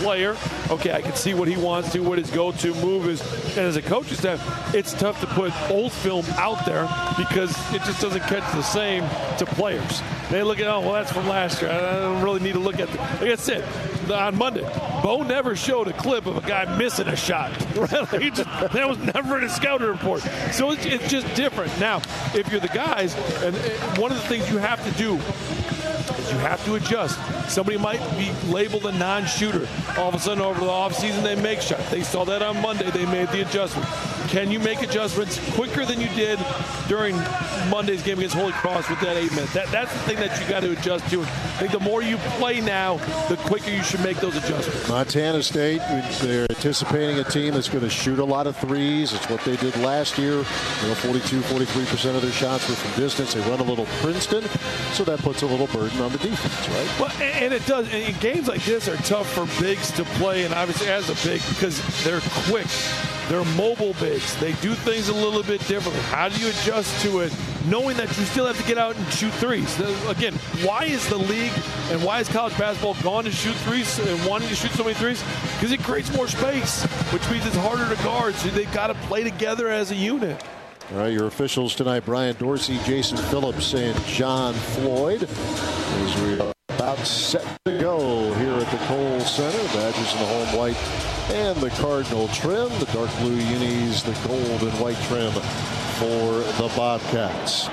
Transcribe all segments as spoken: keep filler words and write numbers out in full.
player. Okay, I can see what he wants to, what his go-to move is. And as a coaching staff, it's tough to put old film out there because it just doesn't catch the same to players. They look at, oh, well, that's from last year. I don't really need to look at it. Like I said, on Monday, Bo never showed a clip of a guy missing a shot. Right? Like just, that was never in a scouting report. So it's, it's just different. Now, if you're the guys, and one of the things you have to do is you have to adjust. Somebody might be labeled a non-shooter. All of a sudden, over the offseason, they make shots. They saw that on Monday. They made the adjustment. Can you make adjustments quicker than you did during Monday's game against Holy Cross with that eight minutes? That, that's the thing that you got to adjust to. I think the more you play now, the quicker you should make those adjustments. Montana State, they're anticipating a team that's going to shoot a lot of threes. It's what they did last year. You know, forty-two, forty-three percent of their shots were from distance. They run a little Princeton, so that puts a little burden on the defense, right? Well, and it does. And games like this are tough for bigs to play, and obviously as a big, because they're quick. They're mobile bigs. They do things a little bit differently. How do you adjust to it, knowing that you still have to get out and shoot threes? Again, why is the league and why is college basketball gone to shoot threes and wanting to shoot so many threes? Because it creates more space, which means it's harder to guard. So they've got to play together as a unit. All right, your officials tonight, Brian Dorsey, Jason Phillips, and John Floyd. As we are about set to go here at the Kohl Center. Badgers in the home white and the Cardinal trim. The dark blue unis, the gold and white trim for the Bobcats.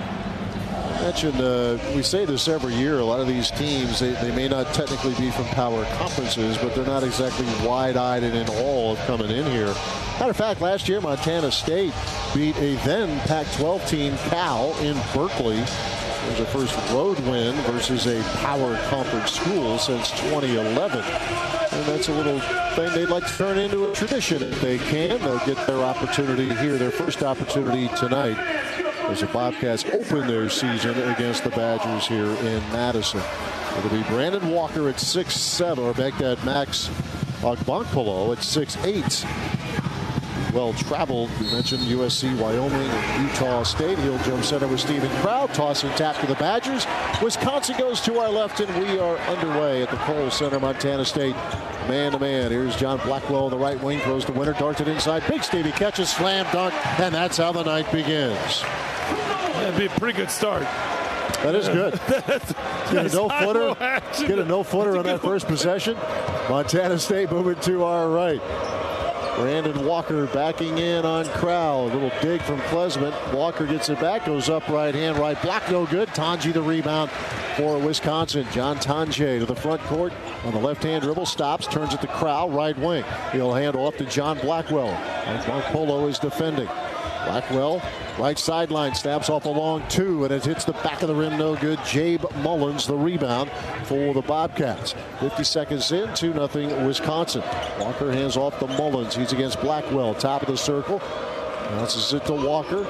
I mentioned, uh, we say this every year, a lot of these teams, they, they may not technically be from power conferences, but they're not exactly wide-eyed and in awe of coming in here. Matter of fact, last year Montana State beat a then Pac twelve team, Cal, in Berkeley. It was their first road win versus a power conference school since twenty eleven. And that's a little thing they'd like to turn into a tradition if they can. They'll get their opportunity here, their first opportunity tonight, as the Bobcats open their season against the Badgers here in Madison. It'll be Brandon Walker at six seven, or back that Max Ogbonkpolo at six eight. Well traveled. We mentioned U S C, Wyoming, and Utah State. He'll jump center with Stephen Crow. Toss and tap to the Badgers. Wisconsin goes to our left, and we are underway at the Kohl Center. Montana State man to man. Here's John Blackwell on the right wing. Throws the winner. Darts it inside. Big Stevie catches, slam dunk, and that's how the night begins. That'd be a pretty good start. That is good. Get a no-footer. Get a no-footer on that first possession. Montana State moving to our right. Brandon Walker backing in on Crow. A little dig from Klesman. Walker gets it back, goes up right hand, right block, no good. Tanji the rebound for Wisconsin. John Tanji to the front court on the left-hand dribble, stops, turns it to Crow, right wing. He'll handle up to John Blackwell. And Polo is defending. Blackwell, right sideline, snaps off a long two, and it hits the back of the rim, no good. Jabe Mullins, the rebound for the Bobcats. fifty seconds in, two nothing Wisconsin. Walker hands off to Mullins. He's against Blackwell, top of the circle. Bounces it to Walker.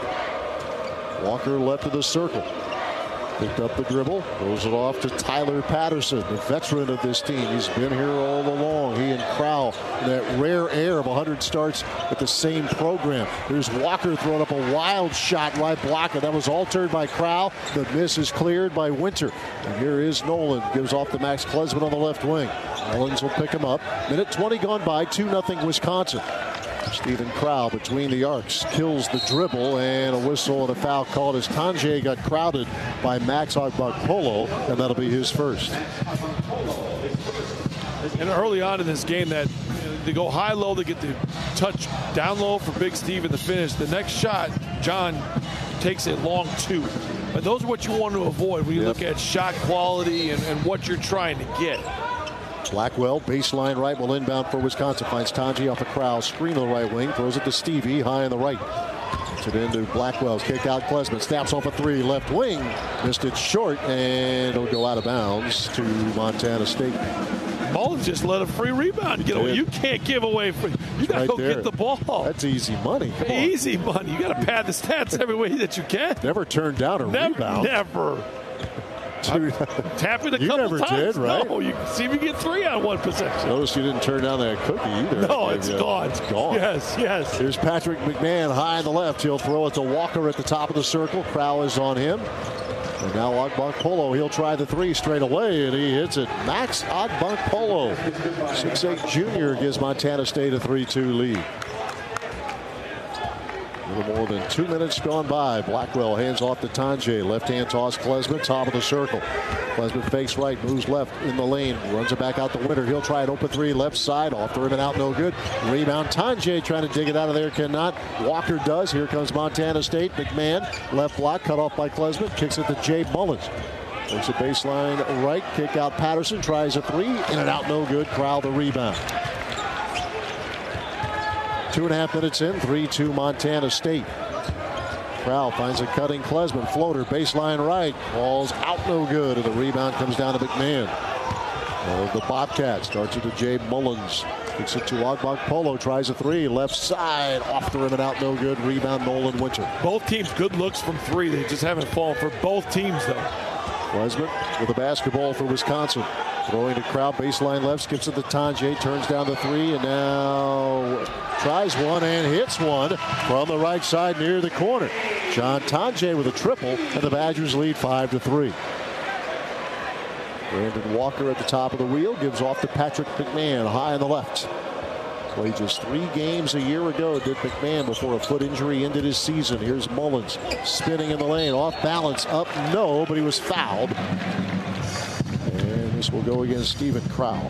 Walker left of the circle. Picked up the dribble, throws it off to Tyler Patterson, the veteran of this team. He's been here all along. He and Crow, that rare air of one hundred starts with the same program. Here's Walker throwing up a wild shot, right blocker. That was altered by Crow. The miss is cleared by Winter. And here is Nolan. Gives off to Max Klesman on the left wing. Mullins will pick him up. Minute twenty gone by, two nothing Wisconsin. Stephen Crow between the arcs kills the dribble, and a whistle and a foul called as Tanji got crowded by Max Ogbonkpolo, and that'll be his first. And early on in this game, that they go high-low, they get the touch down low for Big Steve in the finish. The next shot, John takes a long two. And those are what you want to avoid when you yep. look at shot quality and, and what you're trying to get. Blackwell, baseline right, will inbound for Wisconsin. Finds Tanji off a Crow. Screen on the right wing. Throws it to Stevie, high on the right. Puts it into Blackwell's kick out. Klesman snaps off a three. Left wing. Missed it short, and it'll go out of bounds to Montana State. Mullins just let a free rebound get away. You can't give away free. You got to right go there. Get the ball. That's easy money. Come easy on. money. You got to pad the stats every way that you can. Never turned down a never, rebound. Never. Tap it a you couple never times. Did, right? No, you see if you get three on one possession. Notice you didn't turn down that cookie either. No, it's uh, gone. It's gone. Yes, yes. Here's Patrick McMahon high on the left. He'll throw it to Walker at the top of the circle. Crow is on him. And now Agbankpolo, he'll try the three straight away, and he hits it. Max Agbankpolo, six eight junior, gives Montana State a three two lead. A little more than two minutes gone by. Blackwell hands off to Tonje. Left-hand toss, Klesmit, top of the circle. Klesmit fakes right, moves left in the lane, runs it back out to Winter. He'll try an open three, left side, off the rim and out, no good. Rebound, Tonje trying to dig it out of there, cannot. Walker does. Here comes Montana State. McMahon, left block, cut off by Klesmit, kicks it to Jay Mullins. Works a baseline right, kick out Patterson, tries a three, in and out, no good. Crowell the rebound. Two and a half minutes in, three two Montana State. Crowell finds a cutting Klesmit, floater, baseline right, falls out, no good, and the rebound comes down to McMahon. Well, the Bobcat starts it to Jay Mullins, kicks it to Agbankpolo, tries a three, left side, off the rim and out, no good. Rebound, Nolan Winter. Both teams good looks from three. They just haven't fallen for both teams, though. Klesmit with a basketball for Wisconsin. Throwing to Crowell, baseline left, skips it to Tonje, turns down the three, and now tries one and hits one from the right side near the corner. John Tonje with a triple, and the Badgers lead five to three. Brandon Walker at the top of the wheel, gives off to Patrick McMahon, high on the left. Played just three games a year ago, did McMahon, before a foot injury ended his season. Here's Mullins spinning in the lane, off balance, up, no, but he was fouled. And this will go against Stephen Crowell.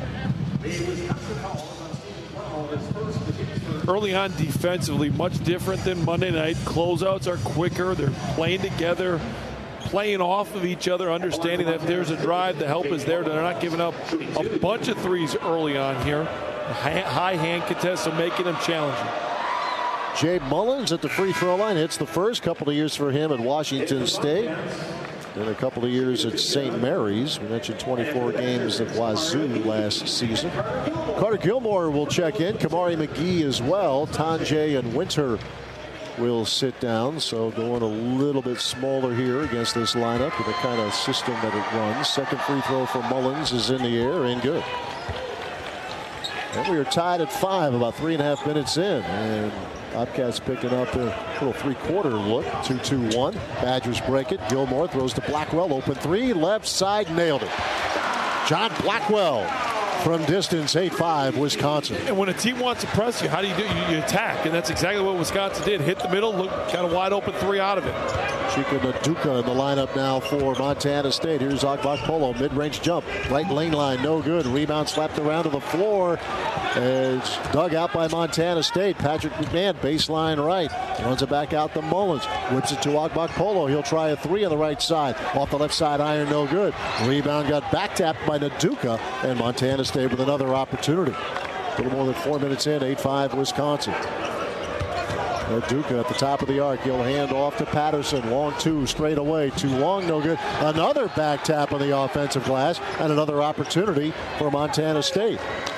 Early on defensively, much different than Monday night. Closeouts are quicker. They're playing together, playing off of each other, understanding that there's a drive. The help is there. They're not giving up a bunch of threes early on here. High hand contest, so making them challenging. Jay Mullins at the free throw line hits the first. Couple of years for him at Washington State. Then a couple of years at Saint Mary's. We mentioned twenty-four games at Wazoo last season. Carter Gilmore will check in. Kamari McGee as well. Tonje and Winter will sit down. So going a little bit smaller here against this lineup with the kind of system that it runs. Second free throw for Mullins is in the air and good. And we are tied at five, about three and a half minutes in. And Bobcats picking up a little three-quarter look. two two one. Badgers break it. Gilmore throws to Blackwell. Open three. Left side. Nailed it. John Blackwell from distance. eight five Wisconsin. And when a team wants to press you, how do you do? You, you attack. And that's exactly what Wisconsin did. Hit the middle. Look, got a wide open three out of it. Chika Naduka in the lineup now for Montana State. Here's Agbankpolo, mid-range jump, right lane line, no good. Rebound slapped around to the floor. It's dug out by Montana State. Patrick McMahon, baseline right, runs it back out to Mullins, whips it to Agbankpolo. He'll try a three on the right side, off the left side iron, no good. Rebound got back tapped by Naduka, and Montana State with another opportunity. A little more than four minutes in, eight five Wisconsin. Naduka at the top of the arc. He'll hand off to Patterson. Long two, straight away. Too long, no good. Another back tap on the offensive glass, and another opportunity for Montana State.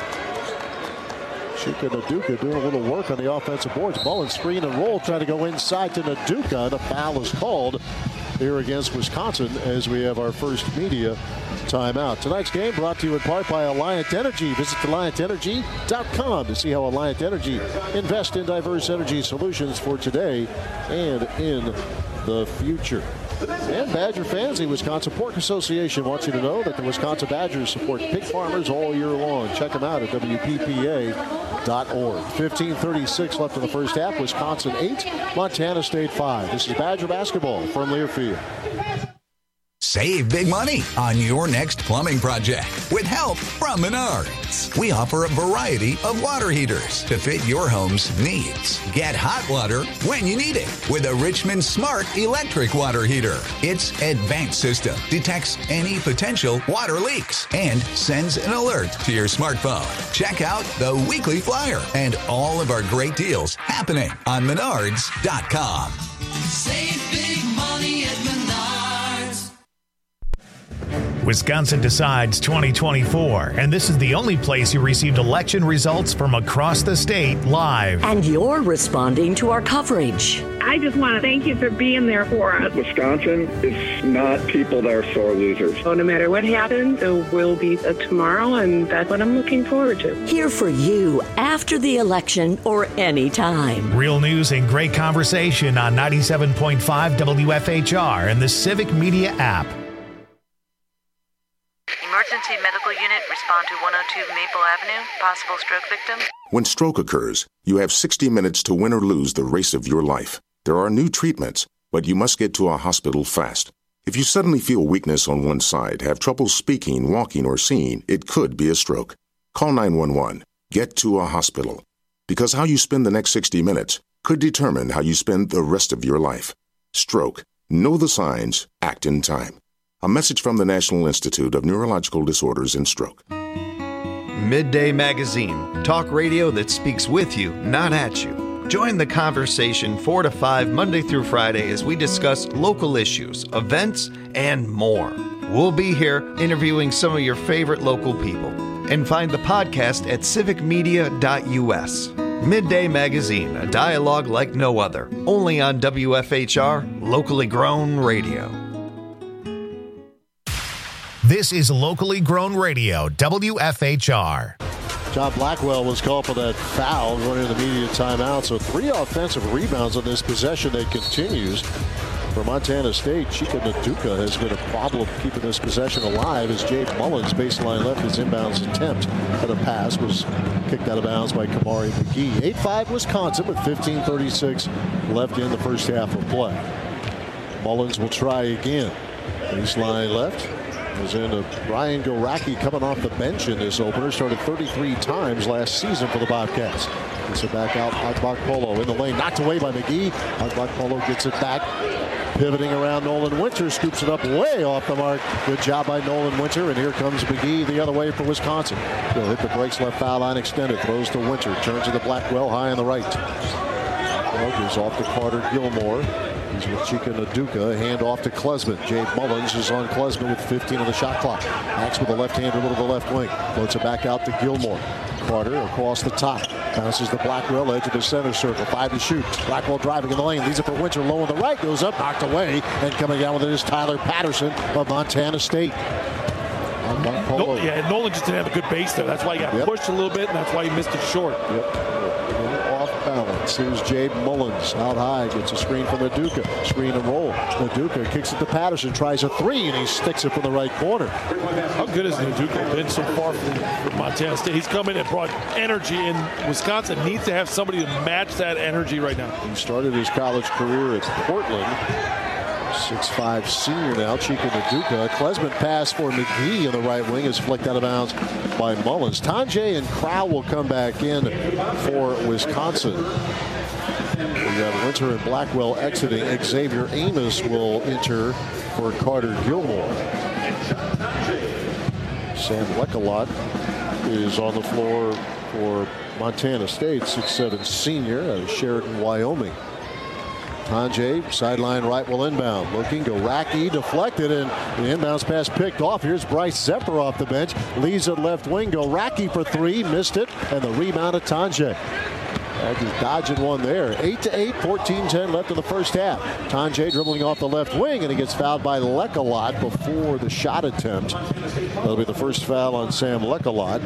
Chika Naduka doing a little work on the offensive boards. Mullins screen and roll, trying to go inside to Naduka. The foul is called here against Wisconsin as we have our first media timeout. Tonight's game brought to you in part by Alliant Energy. Visit alliant energy dot com to see how Alliant Energy invests in diverse energy solutions for today and in the future. And Badger fans, the Wisconsin Pork Association wants you to know that the Wisconsin Badgers support pig farmers all year long. Check them out at W P P A dot org. fifteen thirty-six left in the first half. Wisconsin eight, Montana State five. This is Badger basketball from Learfield. Save big money on your next plumbing project with help from Menards. We offer a variety of water heaters to fit your home's needs. Get hot water when you need it with a Richmond Smart electric water heater. Its advanced system detects any potential water leaks and sends an alert to your smartphone. Check out the weekly flyer and all of our great deals happening on menards dot com. Save big money at Menards. Wisconsin Decides twenty twenty-four, and this is the only place you received election results from across the state live. And you're responding to our coverage. I just want to thank you for being there for us. Wisconsin is not people that are sore losers. So no matter what happens, there will be a tomorrow, and that's what I'm looking forward to. Here for you after the election or any time. Real news and great conversation on ninety-seven point five W F H R and the Civic Media app. Emergency medical unit, respond to one oh two Maple Avenue, possible stroke victim. When stroke occurs, you have sixty minutes to win or lose the race of your life. There are new treatments, but you must get to a hospital fast. If you suddenly feel weakness on one side, have trouble speaking, walking, or seeing, it could be a stroke. Call nine one one. Get to a hospital. Because how you spend the next sixty minutes could determine how you spend the rest of your life. Stroke. Know the signs. Act in time. A message from the National Institute of Neurological Disorders and Stroke. Midday Magazine. Talk radio that speaks with you, not at you. Join the conversation four to five Monday through Friday as we discuss local issues, events, and more. We'll be here interviewing some of your favorite local people. And find the podcast at civic media dot U S. Midday Magazine, a dialogue like no other. Only on W F H R, locally grown radio. This is locally grown radio, W F H R. John Blackwell was called for that foul running the media timeout. So three offensive rebounds on this possession that continues for Montana State. Chika Naduka has been a problem keeping this possession alive as Jade Mullins baseline left his inbounds attempt for the pass was kicked out of bounds by Kamari McGee. eight five Wisconsin with fifteen thirty-six left in the first half of play. Mullins will try again. Baseline left. Goes into Brian Goraki coming off the bench in this opener. Started thirty-three times last season for the Bobcats. Gets it back out. Agbakpolo in the lane. Knocked away by McGee. Agbakpolo gets it back. Pivoting around Nolan Winter. Scoops it up way off the mark. Good job by Nolan Winter. And here comes McGee the other way for Wisconsin. He'll hit the brakes, left foul line extended. Throws to Winter. Turns to the Blackwell high on the right. Goes off to Carter Gilmore. He's with Chika Naduka. Hand off to Klesman. Jade Mullins is on Klesman with fifteen on the shot clock. Max with the left hand, a little to the left wing. Floats it back out to Gilmore. Carter across the top. Bounces the Blackwell edge of the center circle. Five to shoot. Blackwell driving in the lane. Leaves it for Winter low on the right. Goes up, knocked away. And coming down with it is Tyler Patterson of Montana State. No, yeah, Nolan just didn't have a good base there. That's why he got yep. pushed a little bit, and that's why he missed it short. Yep. Off balance. Here's Jade Mullins out high. Gets a screen from Naduka. Screen and roll. Naduka kicks it to Patterson. Tries a three, and he sticks it from the right corner. How good has Naduka been so far from, from Montana State? He's come in and brought energy, and Wisconsin needs to have somebody to match that energy right now. He started his college career at Portland. six five senior now, Chika Naduka. Klesman pass for McGee in the right wing is flicked out of bounds by Mullins. Tanjay and Crow will come back in for Wisconsin. We got Winter and Blackwell exiting. Xavier Amos will enter for Carter Gilmore. Sam Leckalot is on the floor for Montana State, six seven senior out of Sheridan, Wyoming. Tanjay, sideline right will inbound. Looking, Goraki deflected, and the inbounds pass picked off. Here's Bryce Zepper off the bench. Leaves it left wing. Goraki for three, missed it, and the rebound of Tanjay. Just dodging one there. eight to eight, fourteen ten left in the first half. Tanjay dribbling off the left wing, and he gets fouled by Leckalot before the shot attempt. That'll be the first foul on Sam Leckalot.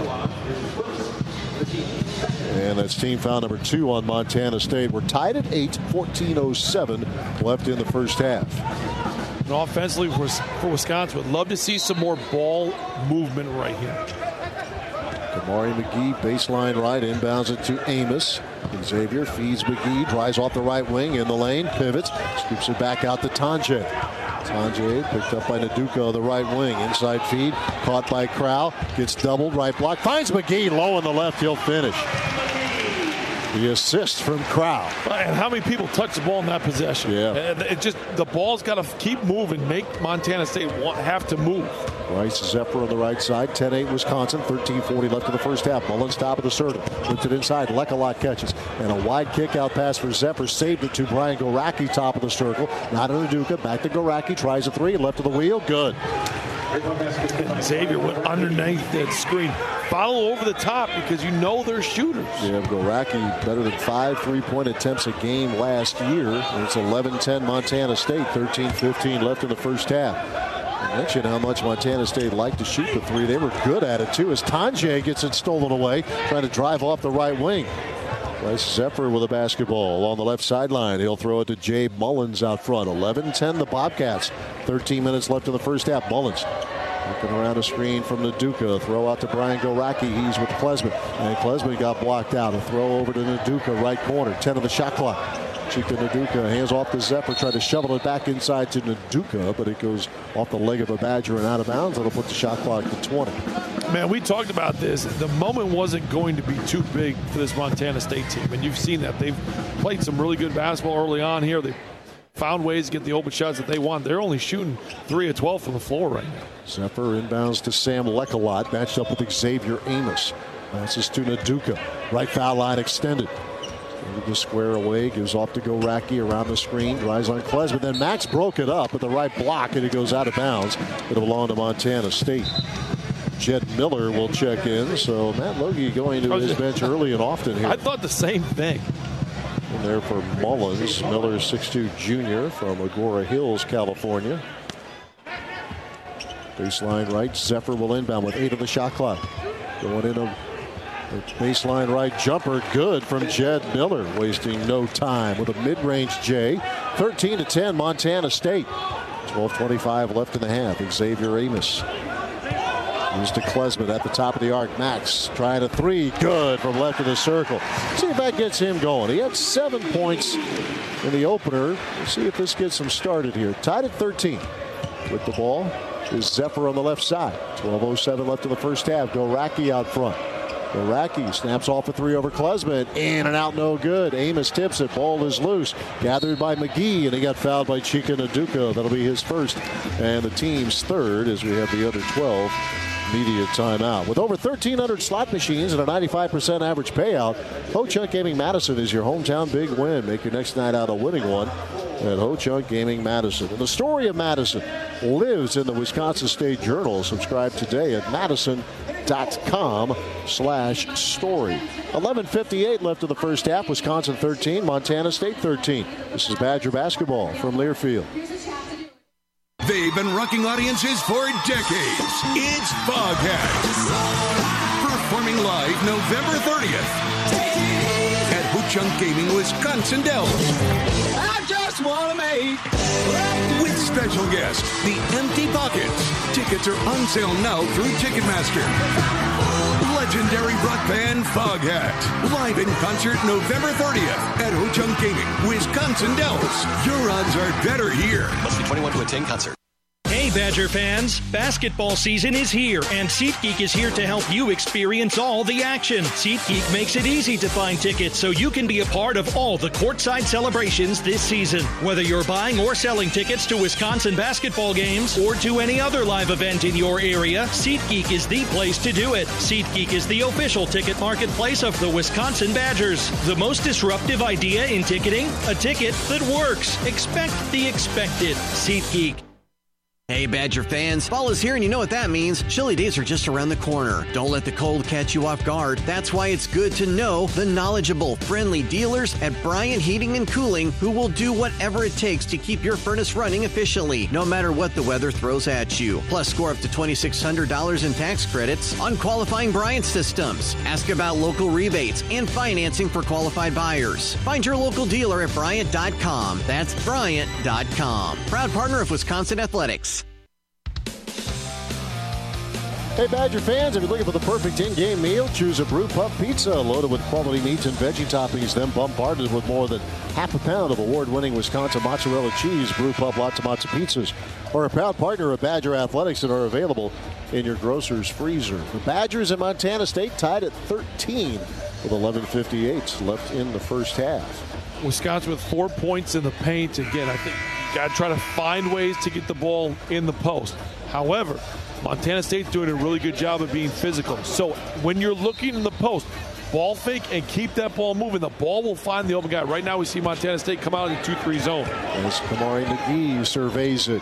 And that's team foul number two on Montana State. We're tied at eight, fourteen oh seven left in the first half. And offensively for, for Wisconsin, would love to see some more ball movement right here. Kamari McGee, baseline right, inbounds it to Amos. Xavier feeds McGee, drives off the right wing in the lane, pivots, scoops it back out to Tanjay. Tanjay picked up by Naduka on the right wing. Inside feed, caught by Crow, gets doubled, right block, finds McGee low on the left, he'll finish. The assist from Crow. And how many people touch the ball in that possession? Yeah. It just, the ball's got to keep moving, make Montana State want, have to move. Bryce Zepper on the right side, ten eight Wisconsin, thirteen forty left in the first half. Mullins top of the circle, puts it inside, Leckalot catches, and a wide kick out pass for Zepper, saved it to Brian Goraki, top of the circle. Not on Naduka, back to Goraki, tries a three, left of the wheel, good. And Xavier went underneath that screen. Follow over the top because you know they're shooters. Yeah, Goraki better than five three-point attempts a game last year. And it's eleven ten Montana State, thirteen fifteen left in the first half. I mentioned how much Montana State liked to shoot the three. They were good at it, too, as Tanjay gets it stolen away, trying to drive off the right wing. Bryce Zephyr with a basketball on the left sideline. He'll throw it to Jay Mullins out front. eleven ten the Bobcats. thirteen minutes left in the first half. Mullins looking around a screen from Naduka. Throw out to Brian Goraki. He's with Klesman. And Klesman got blocked out. A throw over to Naduka, right corner. ten of the shot clock. Chika Naduka hands off to Zephyr. Tried to shovel it back inside to Naduka, but it goes off the leg of a Badger and out of bounds. It'll put the shot clock to twenty. Man, we talked about this. The moment wasn't going to be too big for this Montana State team, and you've seen that. They've played some really good basketball early on here. They found ways to get the open shots that they want. They're only shooting three of twelve from the floor right now. Zephyr inbounds to Sam Lekalot, matched up with Xavier Amos. Passes to Naduka. Right foul line extended. The square away, gives off to Goraki around the screen, drives on Klesman. Then Max broke it up with the right block, and it goes out of bounds. It'll belong to Montana State. Jed Miller will check in, so Matt Logie going to his bench early and often here. I thought the same thing. And there for Mullins, Miller, six two junior from Agora Hills, California. Baseline right, Zephyr will inbound with eight of the shot clock. Going in a baseline right jumper, good from Jed Miller, wasting no time with a mid-range J. thirteen to ten Montana State. twelve twenty-five left in the half. Xavier Amos moves to Klesman at the top of the arc. Max trying a three, good from left of the circle. See if that gets him going. He had seven points in the opener. Let's see if this gets him started here. Tied at thirteen. With the ball is Zephyr on the left side. twelve oh seven left in the first half. Goraki out front. Goraki snaps off a three over Klesman. In and out, no good. Amos tips it. Ball is loose. Gathered by McGee, and he got fouled by Chika Naduka. That'll be his first and the team's third as we have the other twelve media timeout. With over thirteen hundred slot machines and a ninety-five percent average payout, Ho Chunk Gaming Madison is your hometown big win. Make your next night out a winning one at Ho Chunk Gaming Madison. And the story of Madison lives in the Wisconsin State Journal. Subscribe today at madison dot com slash story. eleven fifty-eight left in the first half. Wisconsin thirteen, Montana State thirteen. This is Badger basketball from Learfield. They've been rocking audiences for decades. It's Foghat. Performing live November thirtieth at Ho Chunk Gaming, Wisconsin Dells. I just want to make with special guest, the Empty Pockets. Tickets are on sale now through Ticketmaster. Legendary rock band Foghat. Live in concert November thirtieth at Ho Chunk Gaming, Wisconsin Dells. Your odds are better here. Must be twenty-one to attend concert. Hey, Badger fans, basketball season is here, and SeatGeek is here to help you experience all the action. SeatGeek makes it easy to find tickets so you can be a part of all the courtside celebrations this season. Whether you're buying or selling tickets to Wisconsin basketball games or to any other live event in your area, SeatGeek is the place to do it. SeatGeek is the official ticket marketplace of the Wisconsin Badgers. The most disruptive idea in ticketing? A ticket that works. Expect the expected. SeatGeek. Hey, Badger fans, fall is here and you know what that means. Chilly days are just around the corner. Don't let the cold catch you off guard. That's why it's good to know the knowledgeable, friendly dealers at Bryant Heating and Cooling who will do whatever it takes to keep your furnace running efficiently, no matter what the weather throws at you. Plus, score up to two thousand six hundred dollars in tax credits on qualifying Bryant systems. Ask about local rebates and financing for qualified buyers. Find your local dealer at Bryant dot com. That's Bryant dot com. Proud partner of Wisconsin Athletics. Hey, Badger fans, if you're looking for the perfect in-game meal, choose a Brew Pup Pizza loaded with quality meats and veggie toppings, then bombarded with more than half a pound of award-winning Wisconsin mozzarella cheese. Brew Pup Lots of Matzo Pizzas are a proud partner of Badger Athletics and are available in your grocer's freezer. The Badgers and Montana State tied at thirteen with eleven fifty-eight left in the first half. Wisconsin with four points in the paint. Again, I think got to try to find ways to get the ball in the post. However, Montana State's doing a really good job of being physical. So when you're looking in the post, ball fake and keep that ball moving. The ball will find the open guy. Right now we see Montana State come out in the two three zone. As Kamari McGee surveys it.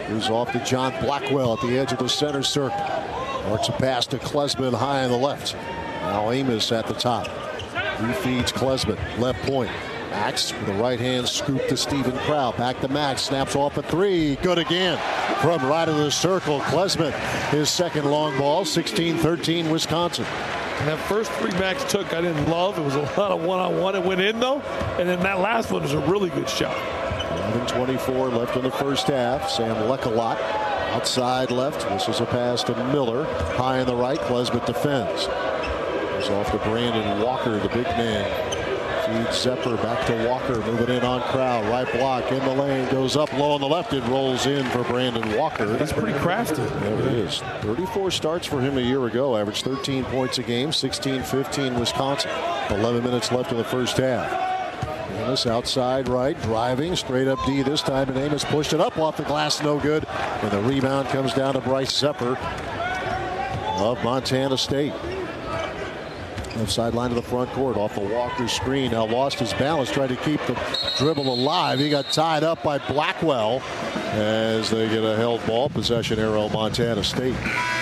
Moves off to John Blackwell at the edge of the center circle. Works a pass to Klesman high on the left. Now Amos at the top. He feeds Klesman. Left point. Max with a right hand scoop to Stephen Crow. Back to Max. Snaps off a three. Good again. From right of the circle. Klesman, his second long ball. sixteen thirteen Wisconsin. And that first three Max took, I didn't love. It was a lot of one-on-one. It went in, though. And then that last one was a really good shot. eleven twenty-four left in the first half. Sam Lekalot outside left. This is a pass to Miller. High on the right. Klesman defends. Goes off to Brandon Walker, the big man. Feeds Zepper back to Walker. Moving in on Crowd. Right block in the lane. Goes up low on the left. It rolls in for Brandon Walker. That's pretty crafty. There it is. thirty-four starts for him a year ago. Averaged thirteen points a game. sixteen fifteen Wisconsin. eleven minutes left in the first half. Amos outside right, driving straight up D this time, and Amos pushed it up off the glass, no good. And the rebound comes down to Bryce Zepper of Montana State. Left sideline to the front court, off the Walker screen. Now lost his balance, tried to keep the dribble alive. He got tied up by Blackwell as they get a held ball. Possession arrow, Montana State.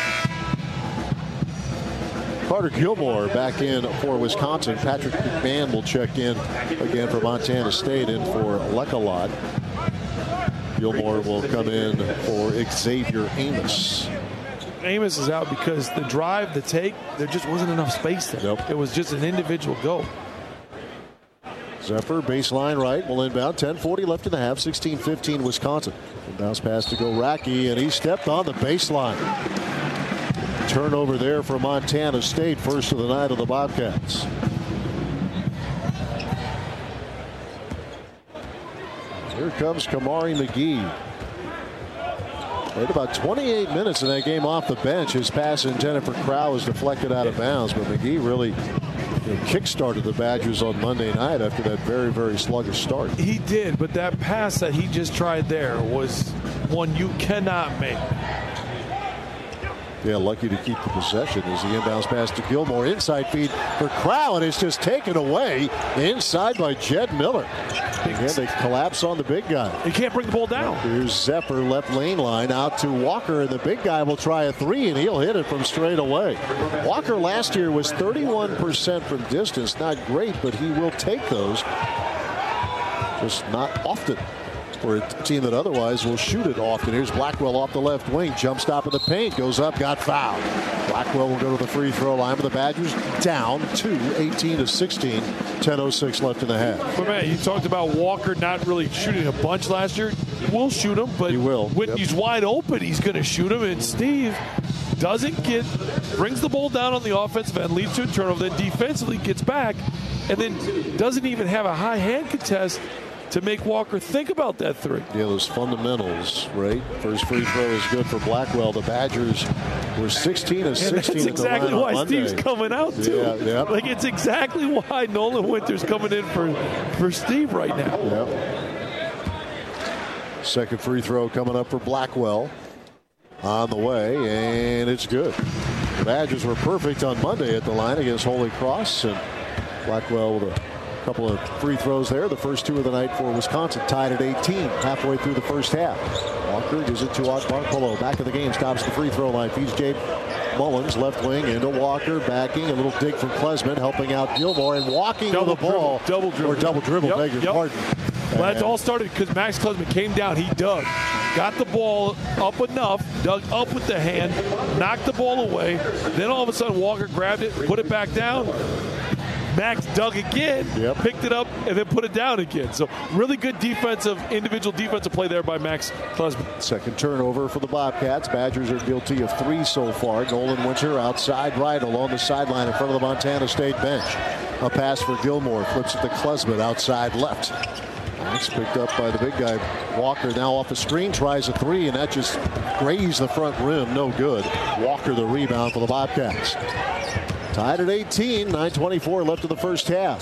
Carter Gilmore back in for Wisconsin. Patrick McMahon will check in again for Montana State and for Lekalot. Gilmore will come in for Xavier Amos. Amos is out because the drive, the take, there just wasn't enough space there. Nope. It was just an individual go. Zephyr baseline right, will inbound. ten forty left in the half. sixteen fifteen Wisconsin. Bounce pass to Goraki, and he stepped on the baseline. Turnover there for Montana State. First of the night of the Bobcats. Here comes Kamari McGee. Played about twenty-eight minutes in that game off the bench. His pass intended for Crow was deflected out of bounds, but McGee really you know, kick-started the Badgers on Monday night after that very, very sluggish start. He did, but that pass that he just tried there was one you cannot make. Yeah, lucky to keep the possession as the inbounds pass to Gilmore. Inside feed for Crow, and it's just taken away inside by Jed Miller. Again, they collapse on the big guy. He can't bring the ball down. Here's Zephyr, left lane line, out to Walker, and the big guy will try a three, and he'll hit it from straight away. Walker last year was thirty-one percent from distance. Not great, but he will take those. Just not often for a team that otherwise will shoot it often. Here's Blackwell off the left wing. Jump stop in the paint. Goes up, got fouled. Blackwell will go to the free throw line, but the Badgers down two, eighteen to sixteen. ten oh six left in the half. But man, you talked about Walker not really shooting a bunch last year. We'll shoot him, but he will. when Yep. he's wide open, he's going to shoot him. And Steve doesn't get, brings the ball down on the offensive end, leads to a turnover, then defensively gets back, and then doesn't even have a high hand contest to make Walker think about that three. Yeah, those fundamentals, right? First free throw is good for Blackwell. The Badgers were sixteen of sixteen. And that's exactly at the line why on Monday. Steve's coming out too. Yeah, yeah. Like it's exactly why Nolan Winter's coming in for for Steve right now. Yep. Second free throw coming up for Blackwell on the way, and it's good. The Badgers were perfect on Monday at the line against Holy Cross, and Blackwell with a couple of free throws there. The first two of the night for Wisconsin, tied at eighteen, halfway through the first half. Walker gives it to Okbarpolo. Back of the game, stops the free throw line. Feeds Jade Mullins, left wing into Walker, backing. A little dig from Klesman, helping out Gilmore, and walking Double to the ball. dribble, double dribble. Or double dribble, Yep, beg your yep. pardon. Well, that And- all started because Max Klesman came down. He dug, got the ball up enough, dug up with the hand, knocked the ball away. Then all of a sudden, Walker grabbed it, put it back down. Max dug again, Yep. picked it up, and then put it down again. So really good defensive, individual defensive play there by Max Klesman. Second turnover for the Bobcats. Badgers are guilty of three so far. Nolan Winter outside right along the sideline in front of the Montana State bench. A pass for Gilmore. Flips it to Klesman outside left. Max picked up by the big guy. Walker now off the screen. Tries a three, and that just grazed the front rim. No good. Walker the rebound for the Bobcats. Tied at eighteen. nine twenty-four left in the first half.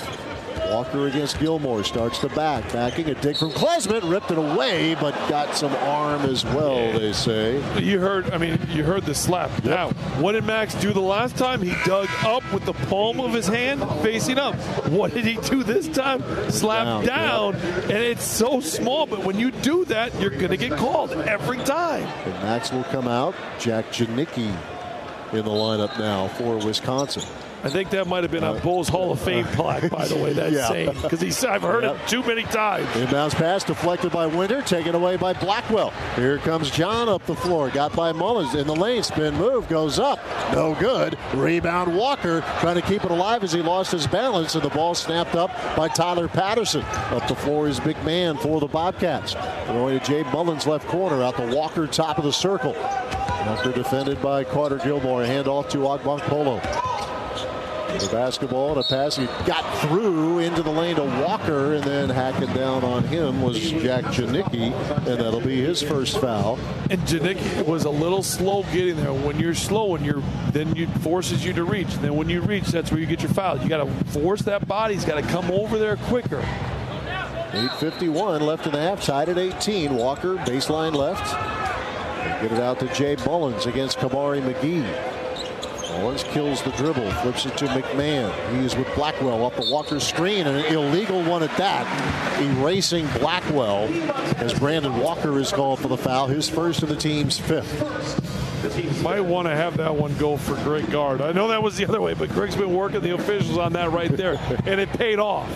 Walker against Gilmore, starts the back, backing a dig from Klesmit, ripped it away, but got some arm as well, yeah. they say. You heard, I mean, you heard the slap. Yep. Now, what did Max do the last time? He dug up with the palm of his hand, facing up. What did he do this time? Slap down, down yep. and it's so small, but when you do that, you're going to get called every time. And Max will come out. Jack Janicki in the lineup now for Wisconsin. I think that might have been a Bulls Hall of Fame plaque, by the way, that yeah. saying. Because he's I've heard yep. it too many times. Inbounds pass deflected by Winter, taken away by Blackwell. Here comes John up the floor. Got by Mullins in the lane. Spin move, goes up. No good. Rebound Walker trying to keep it alive as he lost his balance, and the ball snapped up by Tyler Patterson. Up the floor is McMahon for the Bobcats. Going to Jay Mullins left corner, out the Walker top of the circle. Walker defended by Carter Gilmore. Handoff to Ogbongbolo. The basketball and a pass. He got through into the lane to Walker, and then hacking down on him was Jack Janicki, and that'll be his first foul. And Janicki was a little slow getting there. When you're slow, and you're then it forces you to reach. And then when you reach, that's where you get your foul. You got to force that body. He's got to come over there quicker. eight fifty-one left in the half, tied at eighteen. Walker baseline left. Get it out to Jay Mullins against Kamari McGee. Mullins kills the dribble, flips it to McMahon. He's with Blackwell up the Walker screen, and an illegal one at that, erasing Blackwell as Brandon Walker is called for the foul, his first and the team's fifth. Might want to have that one go for Greg Gard. I know that was the other way, but Greg's been working the officials on that right there, and it paid off.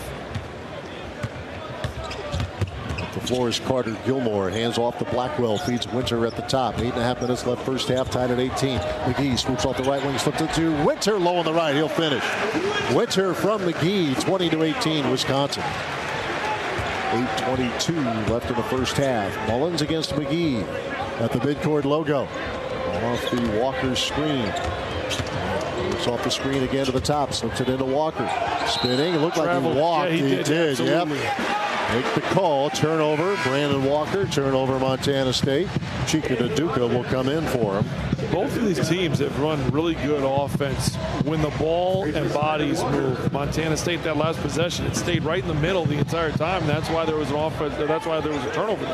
The floor is Carter Gilmore. Hands off to Blackwell. Feeds Winter at the top. Eight and a half minutes left first half. Tied at eighteen. McGee swoops off the right wing. Slips it to Winter. Low on the right. He'll finish. Winter from McGee. twenty to eighteen. Wisconsin. eight twenty-two left in the first half. Mullins against McGee at the midcourt logo. Off the Walker screen. It's off the screen again to the top. Slips it into Walker. Spinning. It looked Travel. like he walked. Yeah, he, he did. did. Yep. Make the call. Turnover. Brandon Walker. Turnover Montana State. Chika Nduka will come in for him. Both of these teams have run really good offense when the ball and bodies move. Montana State, that last possession, it stayed right in the middle the entire time. That's why there was an offense. That's why there was a turnover.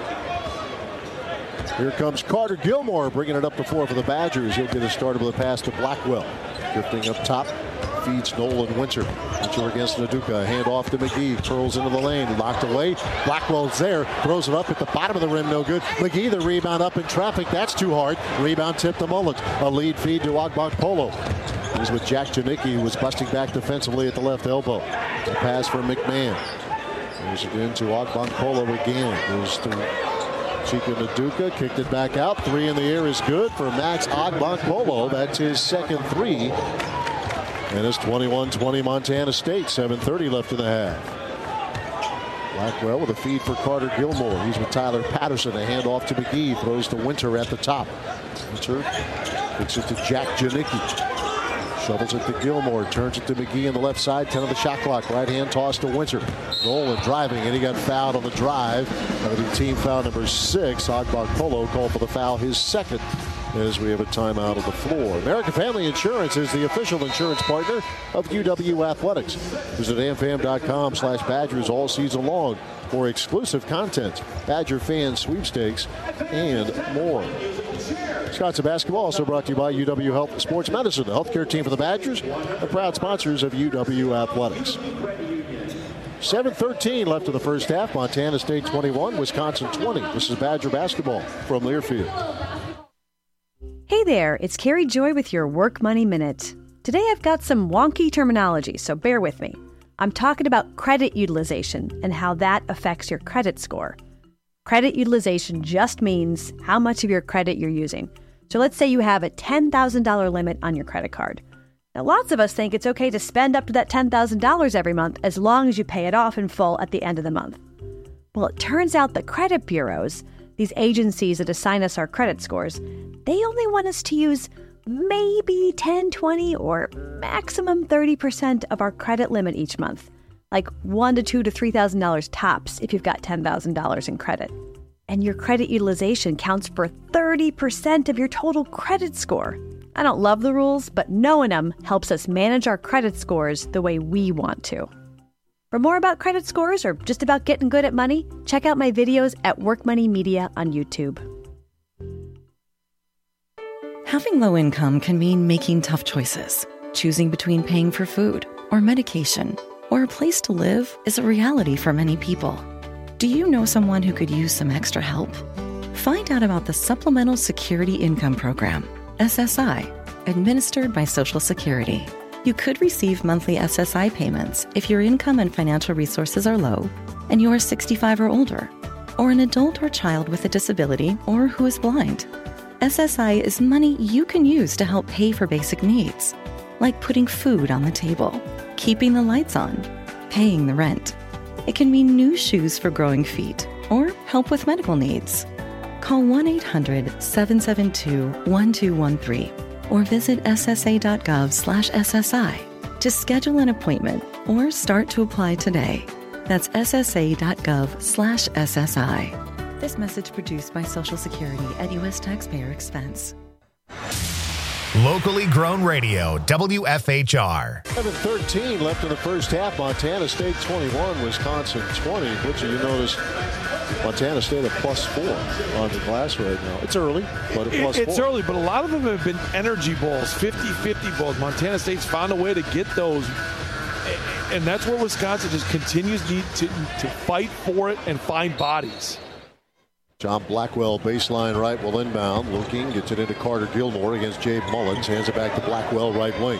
Here comes Carter Gilmore bringing it up the floor for the Badgers. He'll get a start with a pass to Blackwell. Drifting up top. Feeds Nolan Winter. Winter against Nduka. Hand off to McGee. Curls into the lane. Locked away. Blackwell's there. Throws it up at the bottom of the rim. No good. McGee, the rebound up in traffic. That's too hard. Rebound tip to Mullins. A lead feed to Ogbongbolo. He's with Jack Janicki, who was busting back defensively at the left elbow. A pass for McMahon. There's it into Ogbongbolo again. Goes to Chika Nduka. Kicked it back out. Three in the air is good for Max Ogbongbolo. That's his second three. And it's twenty-one twenty Montana State. seven thirty left in the half. Blackwell with a feed for Carter Gilmore. He's with Tyler Patterson. A handoff to McGee. Throws to Winter at the top. Winter kicks it to Jack Janicki. Shovels it to Gilmore. Turns it to McGee on the left side. ten on the shot clock. Right hand toss to Winter. Nolan driving, and he got fouled on the drive. That'll be team foul number six. Ogbongbolo called for the foul, his second, as we have a timeout on the floor. American Family Insurance is the official insurance partner of U W Athletics. Visit A M F A M dot com slash Badgers all season long for exclusive content, Badger fan sweepstakes, and more. Wisconsin basketball also brought to you by U W Health Sports Medicine, the healthcare team for the Badgers, the proud sponsors of U W Athletics. seven thirteen left in the first half. Montana State twenty-one, Wisconsin twenty. This is Badger basketball from Learfield. Hey there, it's Carrie Joy with your Work Money Minute. Today I've got some wonky terminology, so bear with me. I'm talking about credit utilization and how that affects your credit score. Credit utilization just means how much of your credit you're using. So let's say you have a ten thousand dollars limit on your credit card. Now, lots of us think it's okay to spend up to that ten thousand dollars every month as long as you pay it off in full at the end of the month. Well, it turns out that credit bureaus, these agencies that assign us our credit scores, they only want us to use maybe ten, twenty, or maximum thirty percent of our credit limit each month. Like one to two to three thousand dollars tops if you've got ten thousand dollars in credit. And your credit utilization counts for thirty percent of your total credit score. I don't love the rules, but knowing them helps us manage our credit scores the way we want to. For more about credit scores or just about getting good at money, check out my videos at Work Money Media on YouTube. Having low income can mean making tough choices. Choosing between paying for food or medication or a place to live is a reality for many people. Do you know someone who could use some extra help? Find out about the Supplemental Security Income Program, S S I, administered by Social Security. You could receive monthly S S I payments if your income and financial resources are low and you are sixty-five or older, or an adult or child with a disability or who is blind. S S I is money you can use to help pay for basic needs, like putting food on the table, keeping the lights on, paying the rent. It can mean new shoes for growing feet or help with medical needs. Call one eight hundred seven seven two one two one three or visit S S A dot gov slash S S I to schedule an appointment or start to apply today. That's S S A dot gov slash S S I. This message produced by Social Security at U S taxpayer expense. Locally grown radio, W F H R. seven thirteen left in the first half. Montana State twenty-one, Wisconsin twenty. Butcher, you notice Montana State at plus four on the glass right now. It's early, but at plus It's four. early, but a lot of them have been energy balls, fifty-fifty balls. Montana State's found a way to get those, and that's where Wisconsin just continues to, to, to fight for it and find bodies. John Blackwell, baseline right, will inbound. Looking, gets it into Carter Gilmore against Jabe Mullins. Hands it back to Blackwell, right wing.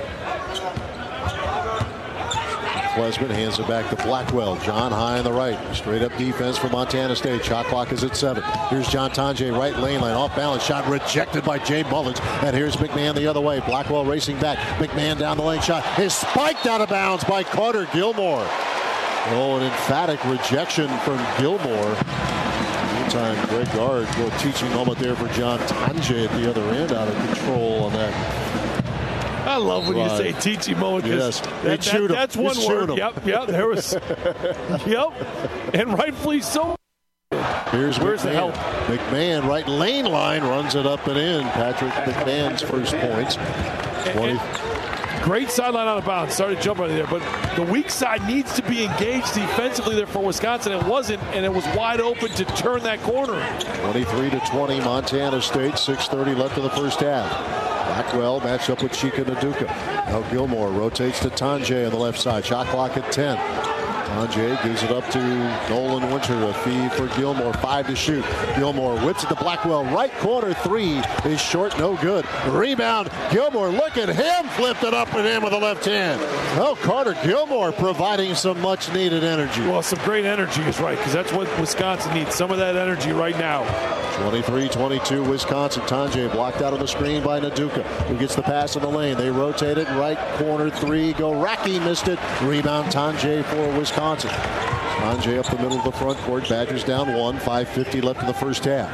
Klesman hands it back to Blackwell. John high on the right. Straight up defense for Montana State. Shot clock is at seven. Here's John Tonje, right lane line. Off balance shot rejected by Jabe Mullins. And here's McMahon the other way. Blackwell racing back. McMahon down the lane shot is spiked out of bounds by Carter Gilmore. Oh, an emphatic rejection from Gilmore. Meantime, Greg Gard, a little teaching moment there for John Tonje at the other end, out of control on that. I love when right. you say teaching moment. Yes, that, that, that's one He'd word. Yep, yep. There was. Yep, and rightfully so. Here's Where's McMahon. the help? McMahon, right lane line, runs it up and in. Patrick McMahon's first points. twenty. Great sideline out of bounds. Started jumping right there, but the weak side needs to be engaged defensively there for Wisconsin. It wasn't, and it was wide open to turn that corner. twenty-three to twenty, Montana State. six thirty left in the first half. Blackwell matched up with Chika Nduka. Now Gilmore rotates to Tonje on the left side. Shot clock at ten. Tonje gives it up to Nolan Winter. A feed for Gilmore. Five to shoot. Gilmore whips it to Blackwell. Right corner three is short. No good. Rebound. Gilmore. Look at him. Flipped it up and in with the left hand. Oh, Carter Gilmore providing some much needed energy. Well, some great energy is right, because that's what Wisconsin needs. Some of that energy right now. twenty-three twenty-two Wisconsin. Tonje blocked out on the screen by Nduka, who gets the pass in the lane. They rotate it. Right corner three. Goraki missed it. Rebound Tonje for Wisconsin. Tonje up the middle of the front court. Badgers down one. five fifty left in the first half.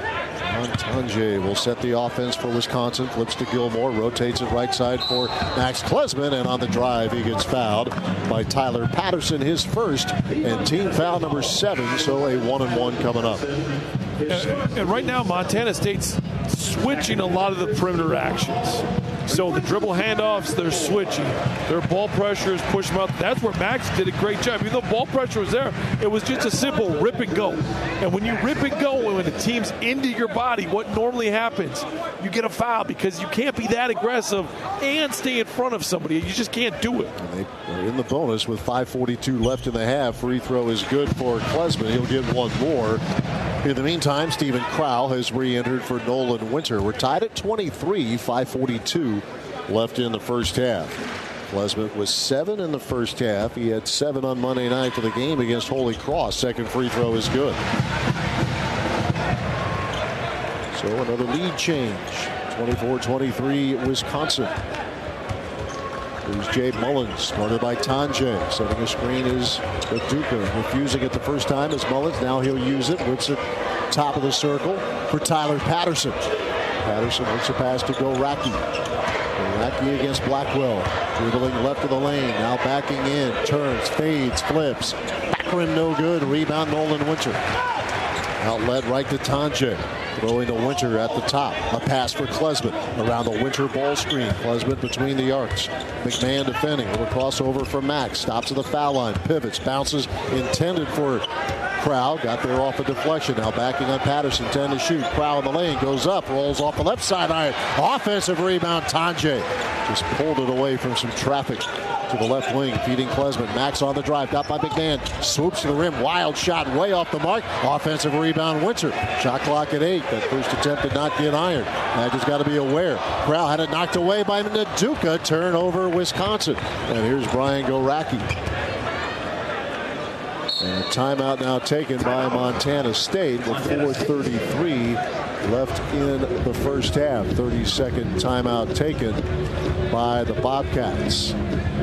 Tonje will set the offense for Wisconsin. Flips to Gilmore. Rotates it right side for Max Klesman. And on the drive, he gets fouled by Tyler Patterson, his first. And team foul number seven. So a one and one coming up. And, and right now, Montana State's switching a lot of the perimeter actions. So the dribble handoffs, they're switching. Their ball pressure is pushing them out. That's where Max did a great job. Even though ball pressure was there, it was just a simple rip and go. And when you rip and go, when the team's into your body, what normally happens, you get a foul, because you can't be that aggressive and stay in front of somebody. You just can't do it. And they are in the bonus with five forty-two left in the half. Free throw is good for Klesman. He'll get one more. In the meantime, Stephen Crowell has re-entered for Nolan Winter. We're tied at twenty-three, five forty-two left in the first half. Klesman was seven in the first half. He had seven on Monday night for the game against Holy Cross. Second free throw is good. So another lead change. twenty-four twenty-three Wisconsin. Here's Jabe Mullins, guarded by Tonje. Setting a screen is Nduka. Refusing it the first time is Mullins. Now he'll use it. Whips it top of the circle for Tyler Patterson. Patterson wants a pass to Goraki. Goraki against Blackwell. Dribbling left of the lane. Now backing in. Turns, fades, flips. Back rim no good. Rebound Nolan Winter. Outlet right to Tonje. Throwing to Winter at the top. A pass for Klesmit around the Winter ball screen. Klesmit between the arcs. McMahon defending. A little crossover for Max. Stops at the foul line. Pivots. Bounces intended for Crow. Got there off a deflection. Now backing on Patterson. ten to shoot. Crow in the lane. Goes up. Rolls off the left side. Offensive rebound. Tonje just pulled it away from some traffic. To the left wing, feeding Klesmit. Max on the drive, got by McMahon. Swoops to the rim, wild shot, way off the mark. Offensive rebound, Winter. Shot clock at eight. That first attempt did not get ironed. Badgers got to be aware. Crow had it knocked away by Naduka. Turnover, Wisconsin. And here's Brian Goracki. And a timeout now taken by Montana State with four thirty-three left in the first half. thirty-second timeout taken by the Bobcats.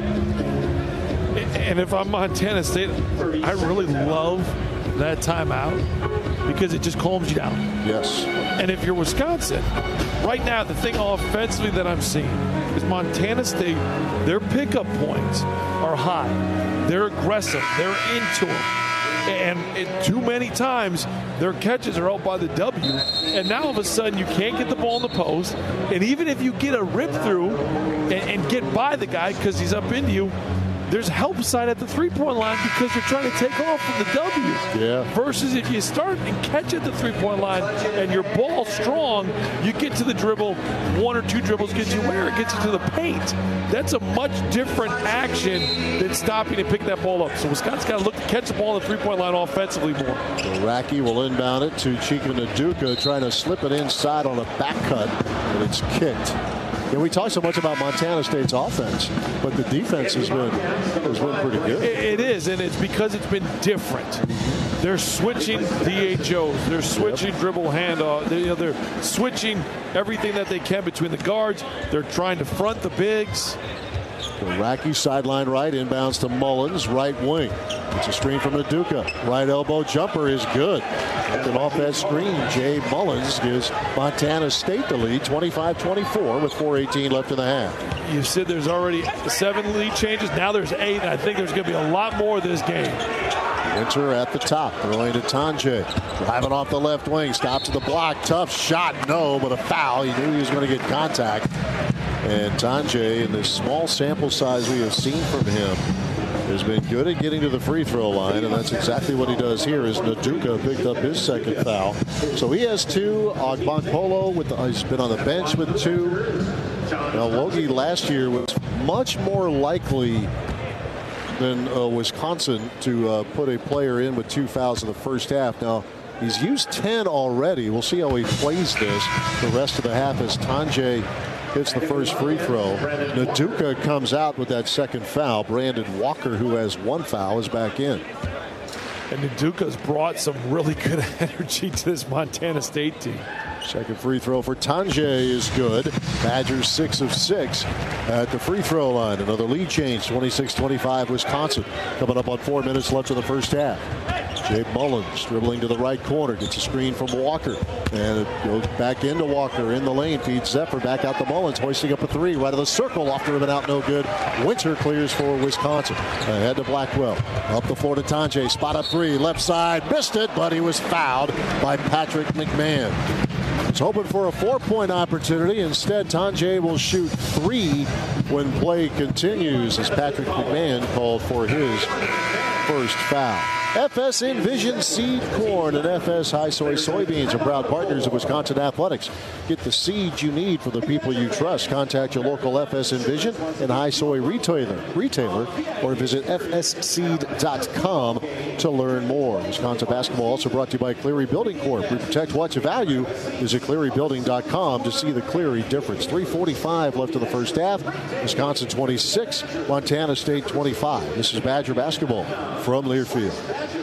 And if I'm Montana State, I really love that timeout because it just calms you down. Yes. And if you're Wisconsin, right now the thing offensively that I'm seeing is Montana State, their pickup points are high. They're aggressive. They're into them. And it, too many times their catches are out by the W. And now all of a sudden you can't get the ball in the post. And even if you get a rip through and, and get by the guy because he's up into you, there's help side at the three-point line because you're trying to take off from the W. Yeah. Versus if you start and catch at the three-point line and your ball strong, you get to the dribble, one or two dribbles get you where? It gets you to the paint. That's a much different action than stopping and pick that ball up. So Wisconsin's got to look to catch the ball on the three-point line offensively more. Goracki will inbound it to Chika Naduka, trying to slip it inside on a back cut, and it's kicked. Yeah, we talk so much about Montana State's offense, but the defense has been has been pretty good. It, it is, and it's because it's been different. They're switching D H Os. They're switching yep. dribble handoff. They, you know, they're switching everything that they can between the guards. They're trying to front the bigs. Goracki sideline right, inbounds to Mullins, right wing. It's a screen from Naduka. Right elbow jumper is good. And off that screen, Jay Mullins gives Montana State the lead, twenty-five twenty-four with four eighteen left in the half. You said there's already seven lead changes. Now there's eight. I think there's going to be a lot more of this game. Winter at the top, throwing to Tonje. Driving off the left wing, stops at the block. Tough shot, no, but a foul. He knew he was going to get contact. And Tonje, in this small sample size we have seen from him, has been good at getting to the free throw line, and that's exactly what he does here. As Naduka picked up his second foul, so he has two. Ogbonkpolo with the, he's been on the bench with two. Now Logie last year was much more likely than uh, Wisconsin to uh, put a player in with two fouls in the first half. Now he's used ten already. We'll see how he plays this the rest of the half as Tonje hits the first free throw. Naduka comes out with that second foul. Brandon Walker, who has one foul, is back in. And Naduka's brought some really good energy to this Montana State team. Second free throw for Tonje is good. Badgers six of six at the free throw line. Another lead change, twenty-six twenty-five Wisconsin. Coming up on four minutes left of the first half. Jay Mullins dribbling to the right corner, gets a screen from Walker, and it goes back into Walker in the lane, feeds Zephyr back out to Mullins, hoisting up a three, right of the circle, off the ribbon, out, no good. Winter clears for Wisconsin. Ahead to Blackwell, up the floor to Tonje, spot up three, left side, missed it, but he was fouled by Patrick McMahon. He's hoping for a four-point opportunity. Instead, Tonje will shoot three when play continues, as Patrick McMahon called for his first foul. F S Envision Seed Corn and F S High Soy Soybeans are proud partners of Wisconsin Athletics. Get the seeds you need for the people you trust. Contact your local F S Envision and High Soy retailer, retailer or visit f s seed dot com to learn more. Wisconsin basketball also brought to you by Cleary Building Corp. We protect what you value. Visit cleary building dot com to see the Cleary difference. three forty-five left of the first half. Wisconsin twenty-six, Montana State twenty-five. This is Badger basketball from Learfield.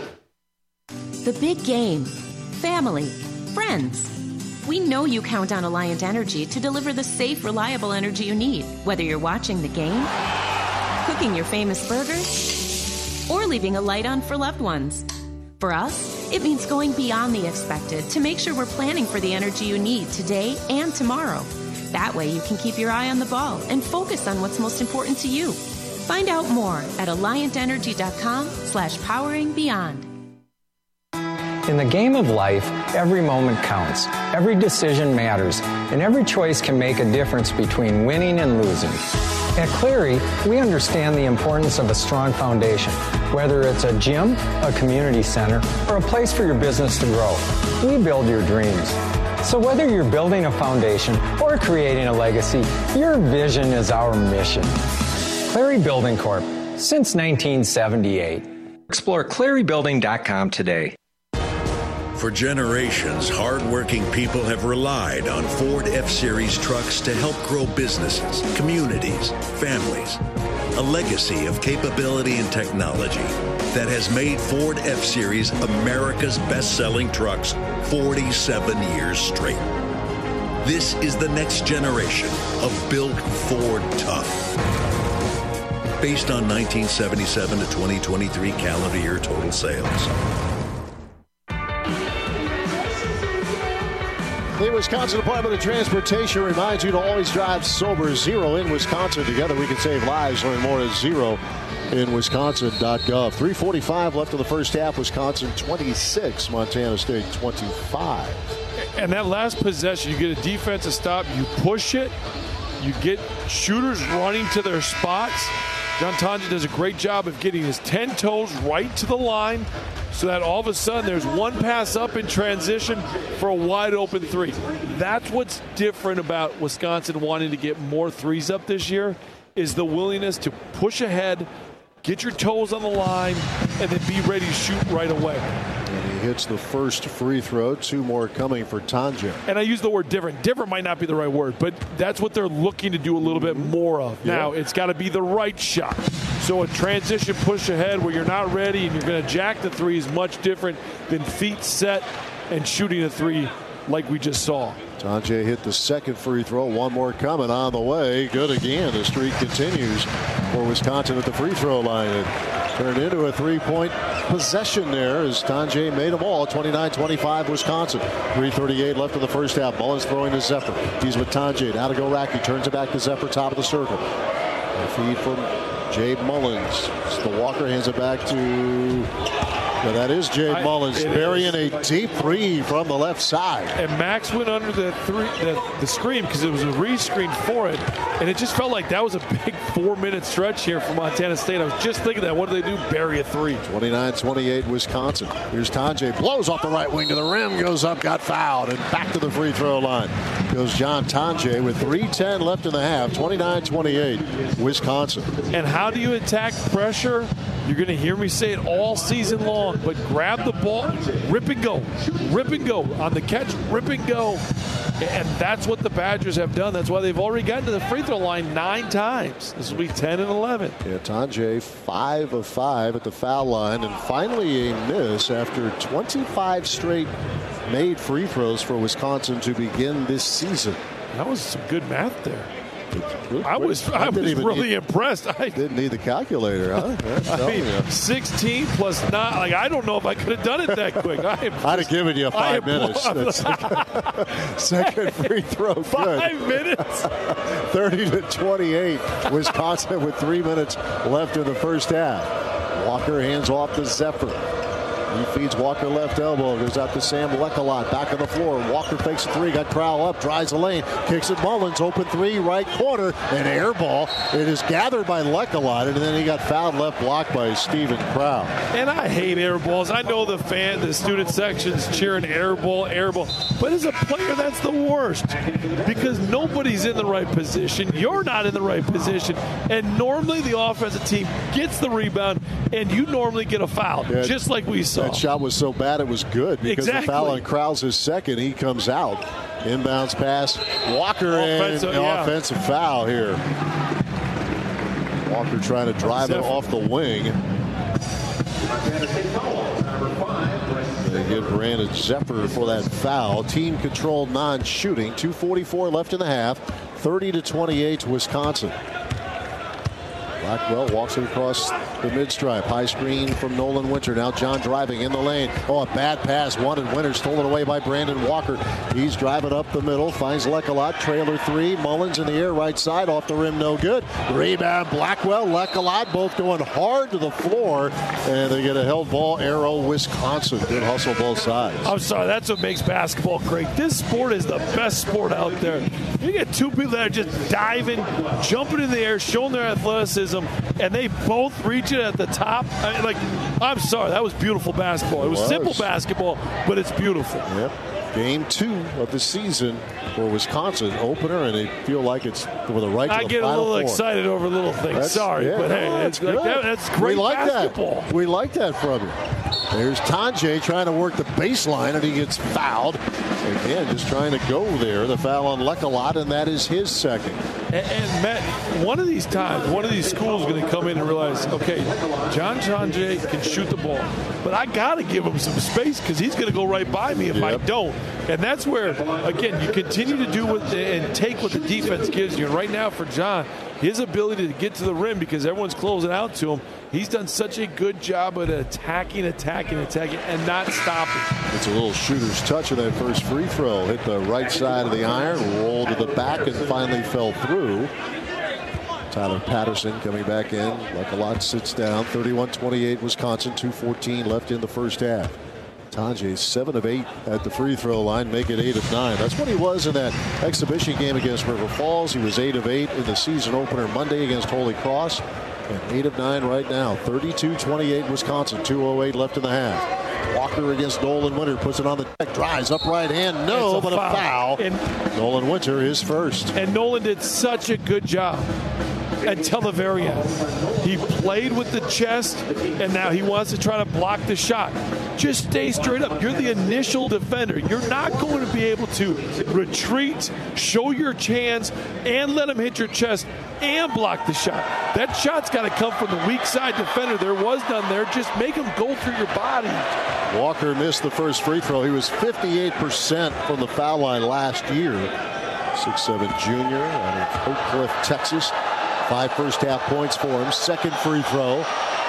The big game. Family. Friends. We know you count on Alliant Energy to deliver the safe, reliable energy you need, whether you're watching the game, cooking your famous burgers, or leaving a light on for loved ones. For us, it means going beyond the expected to make sure we're planning for the energy you need today and tomorrow. That way you can keep your eye on the ball and focus on what's most important to you. Find out more at alliant energy dot com slash powering beyond. In the game of life, every moment counts, every decision matters, and every choice can make a difference between winning and losing. At Cleary, we understand the importance of a strong foundation, whether it's a gym, a community center, or a place for your business to grow. We build your dreams. So whether you're building a foundation or creating a legacy, your vision is our mission. Cleary Building Corp, since nineteen seventy-eight. Explore Cleary Building dot com today. For generations, hardworking people have relied on Ford F-Series trucks to help grow businesses, communities, families. A legacy of capability and technology that has made Ford F-Series America's best-selling trucks forty-seven years straight. This is the next generation of Built Ford Tough. Based on nineteen seventy-seven to twenty twenty-three calendar year total sales. The Wisconsin Department of Transportation reminds you to always drive sober. Zero in Wisconsin. Together we can save lives. Learn more at zero in wisconsin dot gov. three forty-five left in the first half. Wisconsin twenty-six, Montana State twenty-five. And that last possession, you get a defensive stop, you push it, you get shooters running to their spots. John Tonje does a great job of getting his ten toes right to the line, so that all of a sudden there's one pass up in transition for a wide open three. That's what's different about Wisconsin wanting to get more threes up this year, is the willingness to push ahead, get your toes on the line, and then be ready to shoot right away. And he hits the first free throw. Two more coming for Tonje. And I use the word different. Different might not be the right word, but that's what they're looking to do a little bit more of. Yeah. Now, it's got to be the right shot. So a transition push ahead where you're not ready and you're going to jack the three is much different than feet set and shooting a three like we just saw. Tonje hit the second free throw. One more coming on the way. Good again. The streak continues for Wisconsin at the free throw line. It turned into a three-point possession there as Tonje made them all. twenty-nine twenty-five Wisconsin. three thirty-eight left in the first half. Mullins throwing to Zephyr. He's with Tonje. Now to go Racky. Turns it back to Zephyr, top of the circle. A feed from Jade Mullins. So Walker hands it back to... Well, that is Jade I, Mullins burying is. a deep three from the left side. And Max went under the three, the, the screen because it was a re-screen for it. And it just felt like that was a big four-minute stretch here for Montana State. I was just thinking that. What do they do? Bury a three. twenty-nine twenty-eight Wisconsin. Here's Tonje. Blows off the right wing to the rim. Goes up, got fouled. And back to the free throw line goes John Tonje with three ten left in the half. twenty-nine twenty-eight Wisconsin. And how do you attack pressure? You're going to hear me say it all season long, but grab the ball, rip and go, rip and go. On the catch, rip and go. And that's what the Badgers have done. That's why they've already gotten to the free throw line nine times. This will be ten and eleven. Yeah, Tonje five of five at the foul line. And finally a miss after twenty-five straight made free throws for Wisconsin to begin this season. That was some good math there. I was I, I was really need, impressed. I didn't need the calculator, huh? I mean, you. sixteen plus nine. Like I don't know if I could have done it that quick. I am, I'd have given you five minutes. Second, second free throw. Good. Five minutes. thirty to twenty-eight. Wisconsin with three minutes left in the first half. Walker hands off to Zephyr. He feeds Walker left elbow. Goes out to Sam Lekalot. Back on the floor. Walker fakes a three. Got Crowell up. Drives the lane. Kicks it Mullins. Open three. Right corner. An air ball. It is gathered by Lekalot. And then he got fouled left block by Stephen Crowell. And I hate air balls. I know the fan, the student section's cheering air ball, air ball. But as a player, that's the worst. Because nobody's in the right position. You're not in the right position. And normally the offensive team gets the rebound. And you normally get a foul. Yeah, just like we saw. That shot was so bad it was good because exactly. the foul on Crowell's his second. He comes out. Inbounds pass. Walker offensive, and yeah. offensive foul here. Walker trying to drive Zephyr. it off the wing. They give Brandon Zephyr for that foul. Team controlled non-shooting. two forty-four left in the half. thirty to twenty-eight Wisconsin. Blackwell walks it across the mid-stripe. High screen from Nolan Winter. Now John driving in the lane. Oh, a bad pass. Wanted Winter. Stolen away by Brandon Walker. He's driving up the middle. Finds Lecolot. Trailer three. Mullins in the air. Right side. Off the rim. No good. Rebound. Blackwell. Lecolot. Both going hard to the floor. And they get a held ball. Arrow, Wisconsin. Good hustle both sides. I'm sorry. That's what makes basketball great. This sport is the best sport out there. You get two people that are just diving, jumping in the air, showing their athleticism, and they both reach it at the top. I mean, like, I'm sorry, that was beautiful basketball. It was, it was simple basketball, but it's beautiful. Yep. Game two of the season for Wisconsin opener, and they feel like it's with a right to I the get a Final little Four. excited over little things. That's, Sorry, yeah, but no, hey, that's, it's like that, that's great we like basketball. That. We like that from you. There's Tanjay trying to work the baseline, and he gets fouled. Again, just trying to go there. The foul on Lecolot, and that is his second. And, and Matt, one of these times, one of these schools is going to come in and realize, okay, John Tanjay can shoot the ball, but I got to give him some space because he's going to go right by me if yep. I don't. And that's where, again, you continue to do what and take what the defense gives you. And right now for John, his ability to get to the rim because everyone's closing out to him, he's done such a good job at attacking, attacking, attacking, and not stopping. It's a little shooter's touch of that first free throw. Hit the right side of the iron, rolled to the back, and finally fell through. Tyler Patterson coming back in. Lecolot sits down. thirty-one twenty-eight Wisconsin. two fourteen left in the first half. Tanjay seven of eight at the free throw line, make it eight of nine. That's what he was in that exhibition game against River Falls. He was eight of eight in the season opener Monday against Holy Cross. And eight of nine right now. thirty-two twenty-eight Wisconsin. two oh eight left in the half. Walker against Nolan Winter. Puts it on the deck. Drives up right hand. No, a but foul. a foul. And Nolan Winter is first. And Nolan did such a good job until the very end. He played with the chest, and now he wants to try to block the shot. Just stay straight up. You're the initial defender. You're not going to be able to retreat, show your chance, and let him hit your chest and block the shot. That shot's got to come from the weak side defender. There was none there. Just make him go through your body. Walker missed the first free throw. He was fifty-eight percent from the foul line last year. six seven junior out of Oak Cliff, Texas. Five first half points for him. Second free throw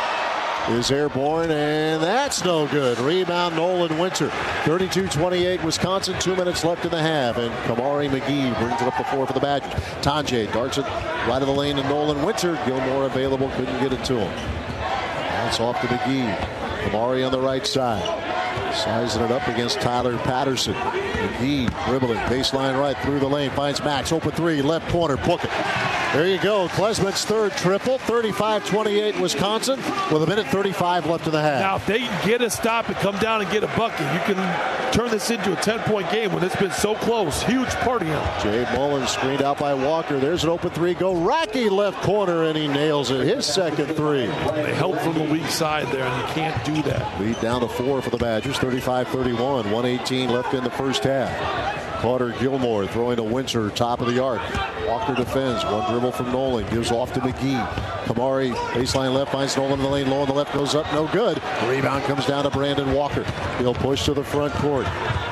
is airborne, and that's no good. Rebound, Nolan Winter. thirty-two twenty-eight Wisconsin. Two minutes left in the half, and Kamari McGee brings it up the floor for the Badgers. Tanjay darts it right of the lane to Nolan Winter. Gilmore available, couldn't get it to him. That's off to McGee. Kamari on the right side. Sizing it up against Tyler Patterson. McGee dribbling, baseline right through the lane. Finds Max, open three, left corner, book it. There you go. Klesmit's third triple. thirty-five twenty-eight Wisconsin with a minute thirty-five left in the half. Now, if they can get a stop and come down and get a bucket, you can turn this into a ten-point game when it's been so close. Huge party out. Jay Mullins screened out by Walker. There's an open three. Go Rocky left corner, and he nails it. His second three. They help from the weak side there, and you can't do that. Lead down to four for the Badgers. thirty-five thirty-one. one eighteen left in the first half. Carter Gilmore throwing to Winter, top of the arc. Walker defends. One dribble from Nolan. Gives off to McGee. Kamari, baseline left, finds Nolan in the lane. Low on the left, goes up, no good. The rebound comes down to Brandon Walker. He'll push to the front court.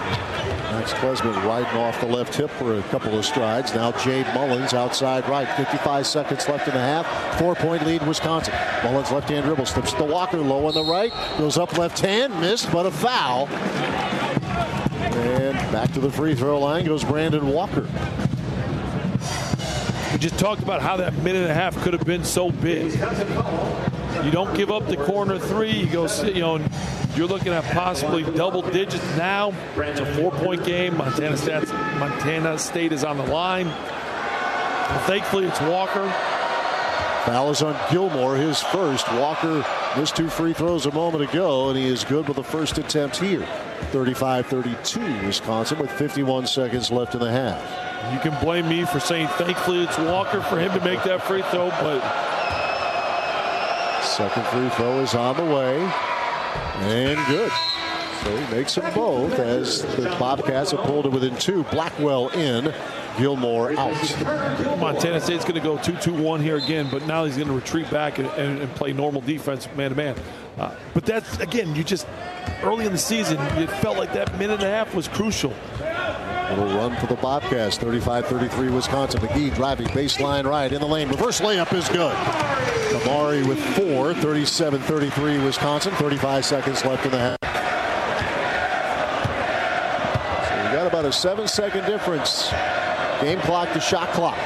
Max Klesmit riding off the left hip for a couple of strides. Now Jay Mullins outside right. fifty-five seconds left in the half. Four-point lead, Wisconsin. Mullins left-hand dribble. Slips to Walker. Low on the right. Goes up left hand. Missed, but a foul. And back to the free throw line goes Brandon Walker. We just talked about how that minute and a half could have been so big. You don't give up the corner three. You go, you know, you're looking at possibly double digits now. It's a four-point game. Montana State, Montana State is on the line. Well, thankfully, it's Walker. Foul is on Gilmore, his first. Walker missed two free throws a moment ago, and he is good with the first attempt here. thirty-five thirty-two Wisconsin with fifty-one seconds left in the half. You can blame me for saying thankfully it's Walker for him to make that free throw, but second free throw is on the way and good. So he makes them both as the Bobcats have pulled it within two. Blackwell in, Gilmore out. Montana State's going to go two two one here again, but now he's going to retreat back and, and, and play normal defense man-to-man. Uh, but that's, again, you just, early in the season, it felt like that minute and a half was crucial. Little run for the Bobcats. thirty-five thirty-three Wisconsin. McGee driving baseline right in the lane. Reverse layup is good. Kamari with four. thirty-seven thirty-three Wisconsin. thirty-five seconds left in the half. So we got about a seven-second difference. Game clock to shot clock.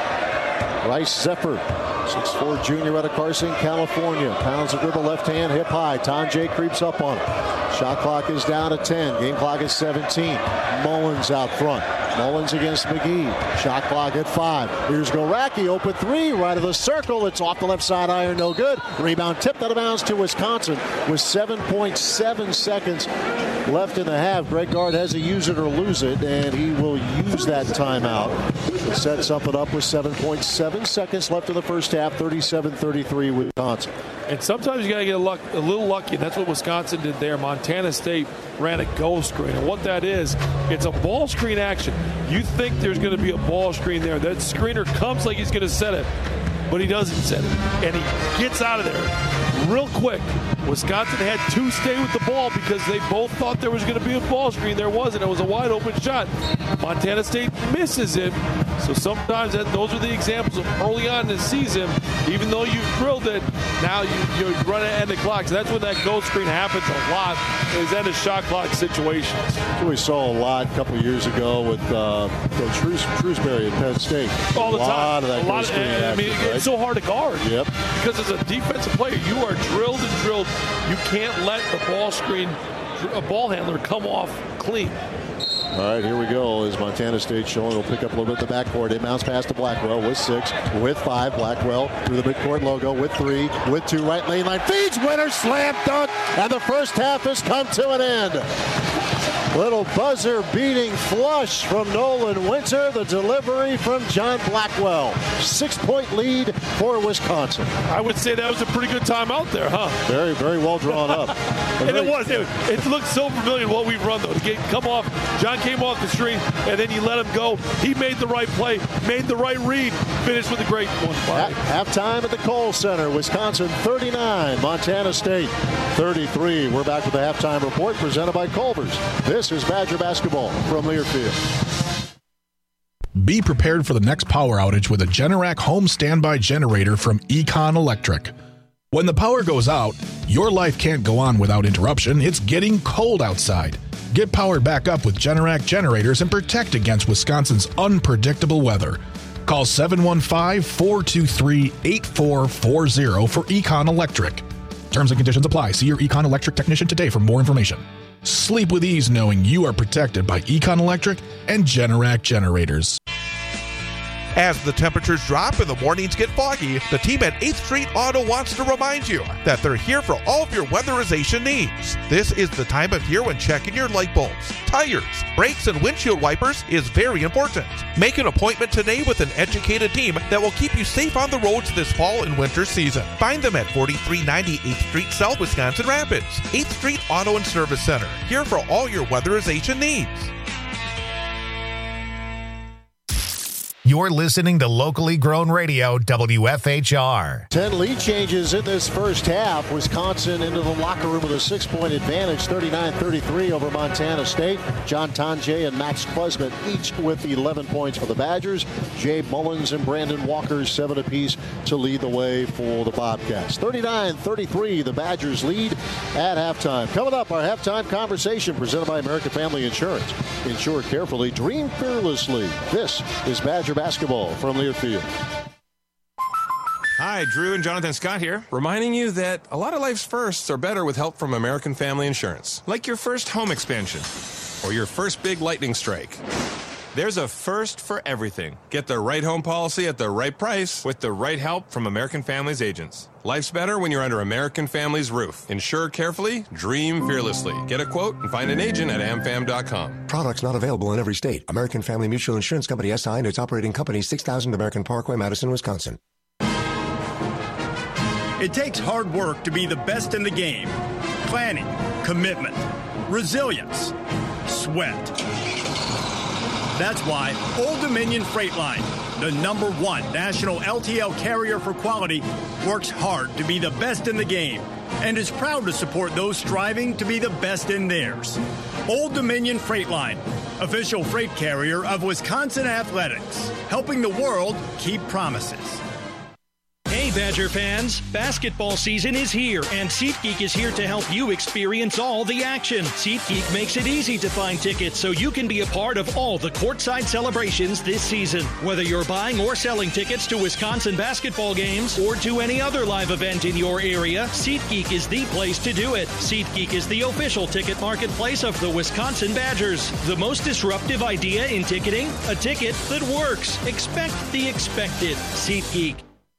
Bryce Zephyr, six foot four junior out of Carson, California. Pounds the dribble left hand, hip high. Tonje creeps up on him. Shot clock is down to ten. Game clock is seventeen. Mullins out front. Mullins against McGee. Shot clock at five. Here's Goraki. Open three. Right of the circle. It's off the left side iron. No good. Rebound tipped out of bounds to Wisconsin with seven point seven seconds left in the half. Greg Gard has to use it or lose it, and he will use that timeout to set something up with seven point seven seconds left in the first half. thirty-seven thirty-three Wisconsin. And sometimes you got to get a, luck, a little lucky, and that's what Wisconsin did there. Montana State ran a goal screen, and what that is, it's a ball screen action. You think there's going to be a ball screen there. That screener comes like he's going to set it, but he doesn't set it, and he gets out of there real quick. Wisconsin had to stay with the ball because they both thought there was going to be a ball screen. There wasn't. It was a wide open shot. Montana State misses it. So sometimes that, those are the examples of early on in the season, even though you've drilled it, now you, you run at end of clock. So that's when that goal screen happens a lot, is end of shot clock situations. We saw a lot a couple of years ago with uh, Coach Shrews- Shrewsbury at Penn State. All the a lot time. of that a goal lot screen of, I mean, action, it's right? so hard to guard. Yep. Because as a defensive player, you are drilled and drilled. You can't let the ball screen, a ball handler, come off clean. All right, here we go. As Montana State showing, will pick up a little bit the backcourt. It mounts pass to Blackwell with six, with five. Blackwell through the midcourt logo with three, with two. Right lane line feeds. Winner slam dunk, and the first half has come to an end. Little buzzer beating flush from Nolan Winter. The delivery from John Blackwell. Six-point lead for Wisconsin. I would say that was a pretty good time out there, huh? Very, very well drawn up. And it was. It, it looked so familiar what we've run, though. To get, come off, John came off the screen, and then you let him go. He made the right play, made the right read, finished with a great one. At halftime at the Kohl Center, Wisconsin thirty-nine, Montana State thirty-three. We're back with the halftime report presented by Culver's. This is Badger basketball from Learfield. Be prepared for the next power outage with a Generac home standby generator from Econ Electric. When the power goes out, your life can't go on without interruption. It's getting cold outside. Get powered back up with Generac generators and protect against Wisconsin's unpredictable weather. Call seven one five, four two three, eight four four zero for Econ Electric. Terms and conditions apply. See your Econ Electric technician today for more information. Sleep with ease knowing you are protected by Econ Electric and Generac generators. As the temperatures drop and the mornings get foggy, the team at eighth Street Auto wants to remind you that they're here for all of your weatherization needs. This is the time of year when checking your light bulbs, tires, brakes, and windshield wipers is very important. Make an appointment today with an educated team that will keep you safe on the roads this fall and winter season. Find them at forty-three ninety eighth Street South, Wisconsin Rapids. eighth Street Auto and Service Center, here for all your weatherization needs. You're listening to locally grown radio, W F H R. Ten lead changes in this first half. Wisconsin into the locker room with a six-point advantage, thirty-nine thirty-three over Montana State. John Tonje and Max Klesman each with eleven points for the Badgers. Jay Mullins and Brandon Walker, seven apiece to lead the way for the Bobcats. thirty-nine thirty-three, the Badgers lead at halftime. Coming up, our halftime conversation presented by American Family Insurance. Insure carefully, dream fearlessly. This is Badger basketball from Learfield. Hi, Drew and Jonathan Scott here, reminding you that a lot of life's firsts are better with help from American Family Insurance. Like your first home expansion or your first big lightning strike. There's a first for everything. Get the right home policy at the right price with the right help from American Family's agents. Life's better when you're under American Family's roof. Insure carefully, dream fearlessly. Get a quote and find an agent at a m fam dot com. Products not available in every state. American Family Mutual Insurance Company S I and its operating company, six thousand American Parkway, Madison, Wisconsin. It takes hard work to be the best in the game. Planning, commitment, resilience, sweat. That's why Old Dominion Freight Line, the number one national L T L carrier for quality, works hard to be the best in the game. and is proud to support those striving to be the best in theirs. Old Dominion Freight Line, official freight carrier of Wisconsin Athletics, helping the world keep promises. Hey, Badger fans, basketball season is here, and SeatGeek is here to help you experience all the action. SeatGeek makes it easy to find tickets so you can be a part of all the courtside celebrations this season. Whether you're buying or selling tickets to Wisconsin basketball games or to any other live event in your area, SeatGeek is the place to do it. SeatGeek is the official ticket marketplace of the Wisconsin Badgers. The most disruptive idea in ticketing? A ticket that works. Expect the expected. SeatGeek.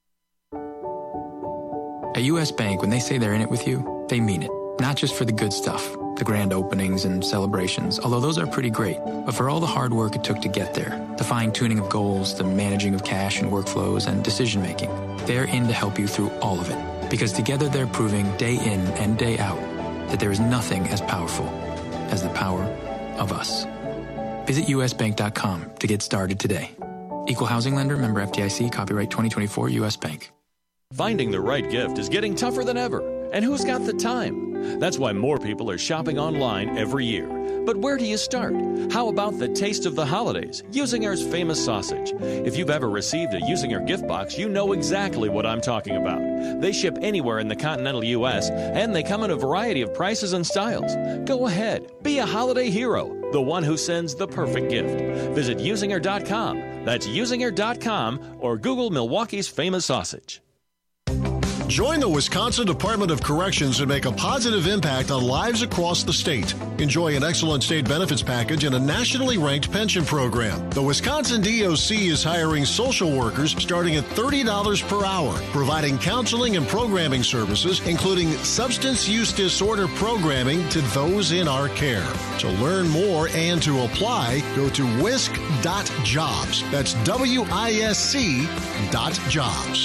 At U S. Bank, when they say they're in it with you, they mean it. Not just for the good stuff, the grand openings and celebrations, although those are pretty great, but for all the hard work it took to get there, the fine-tuning of goals, the managing of cash and workflows, and decision-making. They're in to help you through all of it, because together they're proving day in and day out that there is nothing as powerful as the power of us. Visit U S bank dot com to get started today. Equal housing lender, member F D I C, copyright twenty twenty-four, U S. Bank. Finding the right gift is getting tougher than ever. And who's got the time? That's why more people are shopping online every year. But where do you start? How about the taste of the holidays, Usinger's famous sausage? If you've ever received a Usinger gift box, you know exactly what I'm talking about. They ship anywhere in the continental U S, and they come in a variety of prices and styles. Go ahead, be a holiday hero, the one who sends the perfect gift. Visit Usinger dot com. That's Usinger dot com, or Google Milwaukee's famous sausage. Join the Wisconsin Department of Corrections and make a positive impact on lives across the state. Enjoy an excellent state benefits package and a nationally ranked pension program. The Wisconsin D O C is hiring social workers starting at thirty dollars per hour, providing counseling and programming services, including substance use disorder programming to those in our care. To learn more and to apply, go to wisc dot jobs. That's W I S C dot jobs.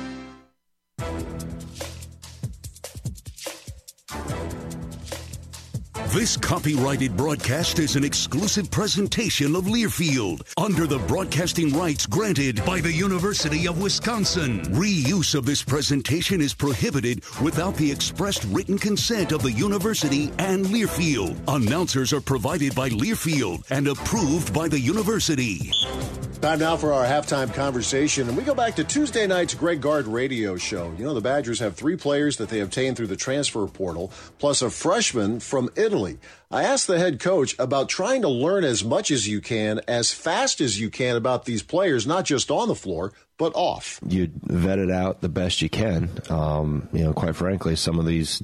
This copyrighted broadcast is an exclusive presentation of Learfield under the broadcasting rights granted by the University of Wisconsin. Reuse of this presentation is prohibited without the expressed written consent of the university and Learfield. Announcers are provided by Learfield and approved by the university. Time now for our halftime conversation, and we go back to Tuesday night's Greg Gard radio show. You know, the Badgers have three players that they obtained through the transfer portal, plus a freshman from Italy. I asked the head coach about trying to learn as much as you can, as fast as you can about these players, not just on the floor, but off. You vet it out the best you can. Um, you know, quite frankly, some of these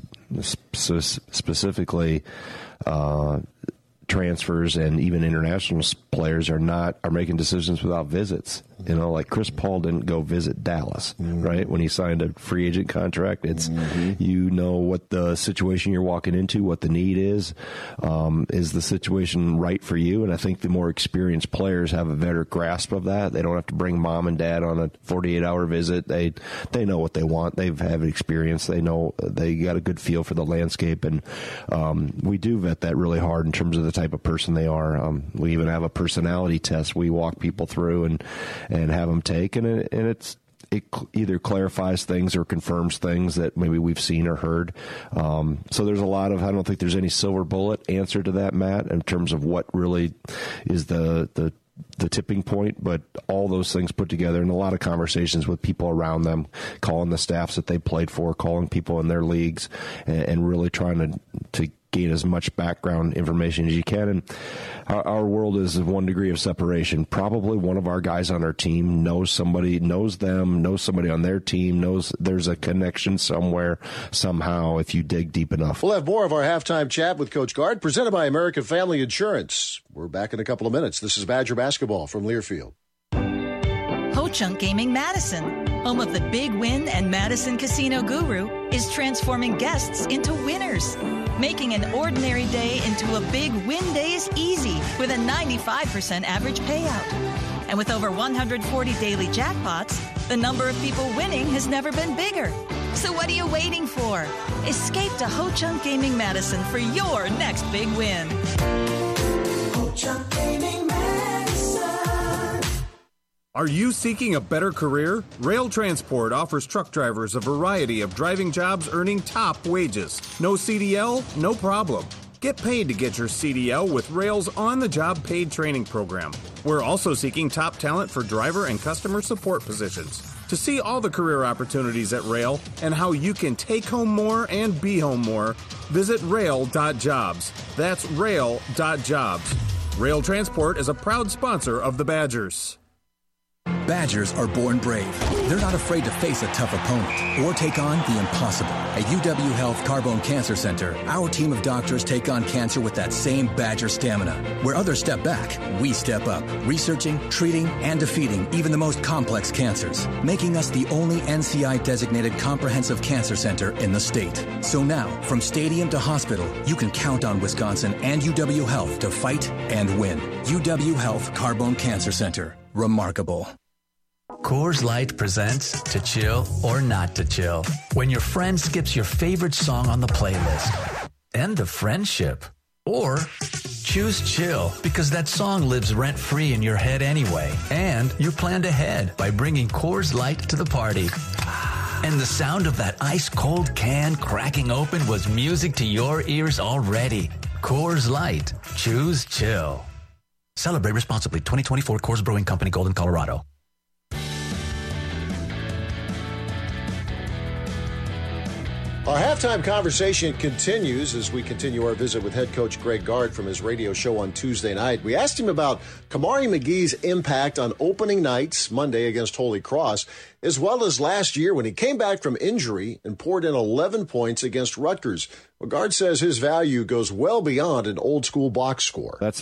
specifically uh, transfers and even international players are not are making decisions without visits. You know, like Chris Paul didn't go visit Dallas, mm-hmm. right? When he signed a free agent contract, it's mm-hmm. you know what the situation you're walking into, what the need is. Um, is the situation right for you? And I think the more experienced players have a better grasp of that. They don't have to bring mom and dad on a forty-eight hour visit. They they know what they want. They've had experience. They know they got a good feel for the landscape, and um, we do vet that really hard in terms of the type of person they are. Um, we even have a personality test we walk people through and. and have them take, and, it, and it's it either clarifies things or confirms things that maybe we've seen or heard. Um, so there's a lot of, I don't think there's any silver bullet answer to that, Matt, in terms of what really is the the the tipping point, but all those things put together and a lot of conversations with people around them, calling the staffs that they played for, calling people in their leagues, and, and really trying to to gain as much background information as you can. And our, our world is one degree of separation. Probably one of our guys on our team knows somebody, knows them, knows somebody on their team, knows there's a connection somewhere, somehow, if you dig deep enough. We'll have more of our halftime chat with Coach Gard, presented by American Family Insurance. We're back in a couple of minutes. This is Badger Basketball from Learfield. Ho-Chunk Gaming Madison, home of the Big Win and Madison Casino Guru, is transforming guests into winners, making an ordinary day into a Big Win Days easy with a ninety-five percent average payout. And with over one hundred forty daily jackpots, the number of people winning has never been bigger. So what are you waiting for? Escape to Ho-Chunk Gaming Madison for your next big win. Ho-Chunk Gaming Madison. Are you seeking a better career? Rail Transport offers truck drivers a variety of driving jobs earning top wages. No C D L? No problem. Get paid to get your C D L with Rail's on-the-job paid training program. We're also seeking top talent for driver and customer support positions. To see all the career opportunities at Rail and how you can take home more and be home more, visit rail dot jobs. That's rail dot jobs. Rail Transport is a proud sponsor of the Badgers. Badgers are born brave. They're not afraid to face a tough opponent or take on the impossible. At U W Health Carbone Cancer Center, our team of doctors take on cancer with that same Badger stamina. Where others step back, we step up, researching, treating, and defeating even the most complex cancers, making us the only N C I-designated comprehensive cancer center in the state. So now, from stadium to hospital, you can count on Wisconsin and U W Health to fight and win. U W Health Carbone Cancer Center. Remarkable. Coors Light presents To Chill or Not to Chill. When your friend skips your favorite song on the playlist. End of friendship. Or choose chill because that song lives rent-free in your head anyway. And you're planned ahead by bringing Coors Light to the party. And the sound of that ice-cold can cracking open was music to your ears already. Coors Light. Choose chill. Celebrate responsibly. twenty twenty-four Coors Brewing Company, Golden, Colorado. Our halftime conversation continues as we continue our visit with head coach Greg Gard from his radio show on Tuesday night. We asked him about Kamari McGee's impact on opening nights, Monday against Holy Cross, as well as last year when he came back from injury and poured in eleven points against Rutgers. Well, Gard says his value goes well beyond an old-school box score. That's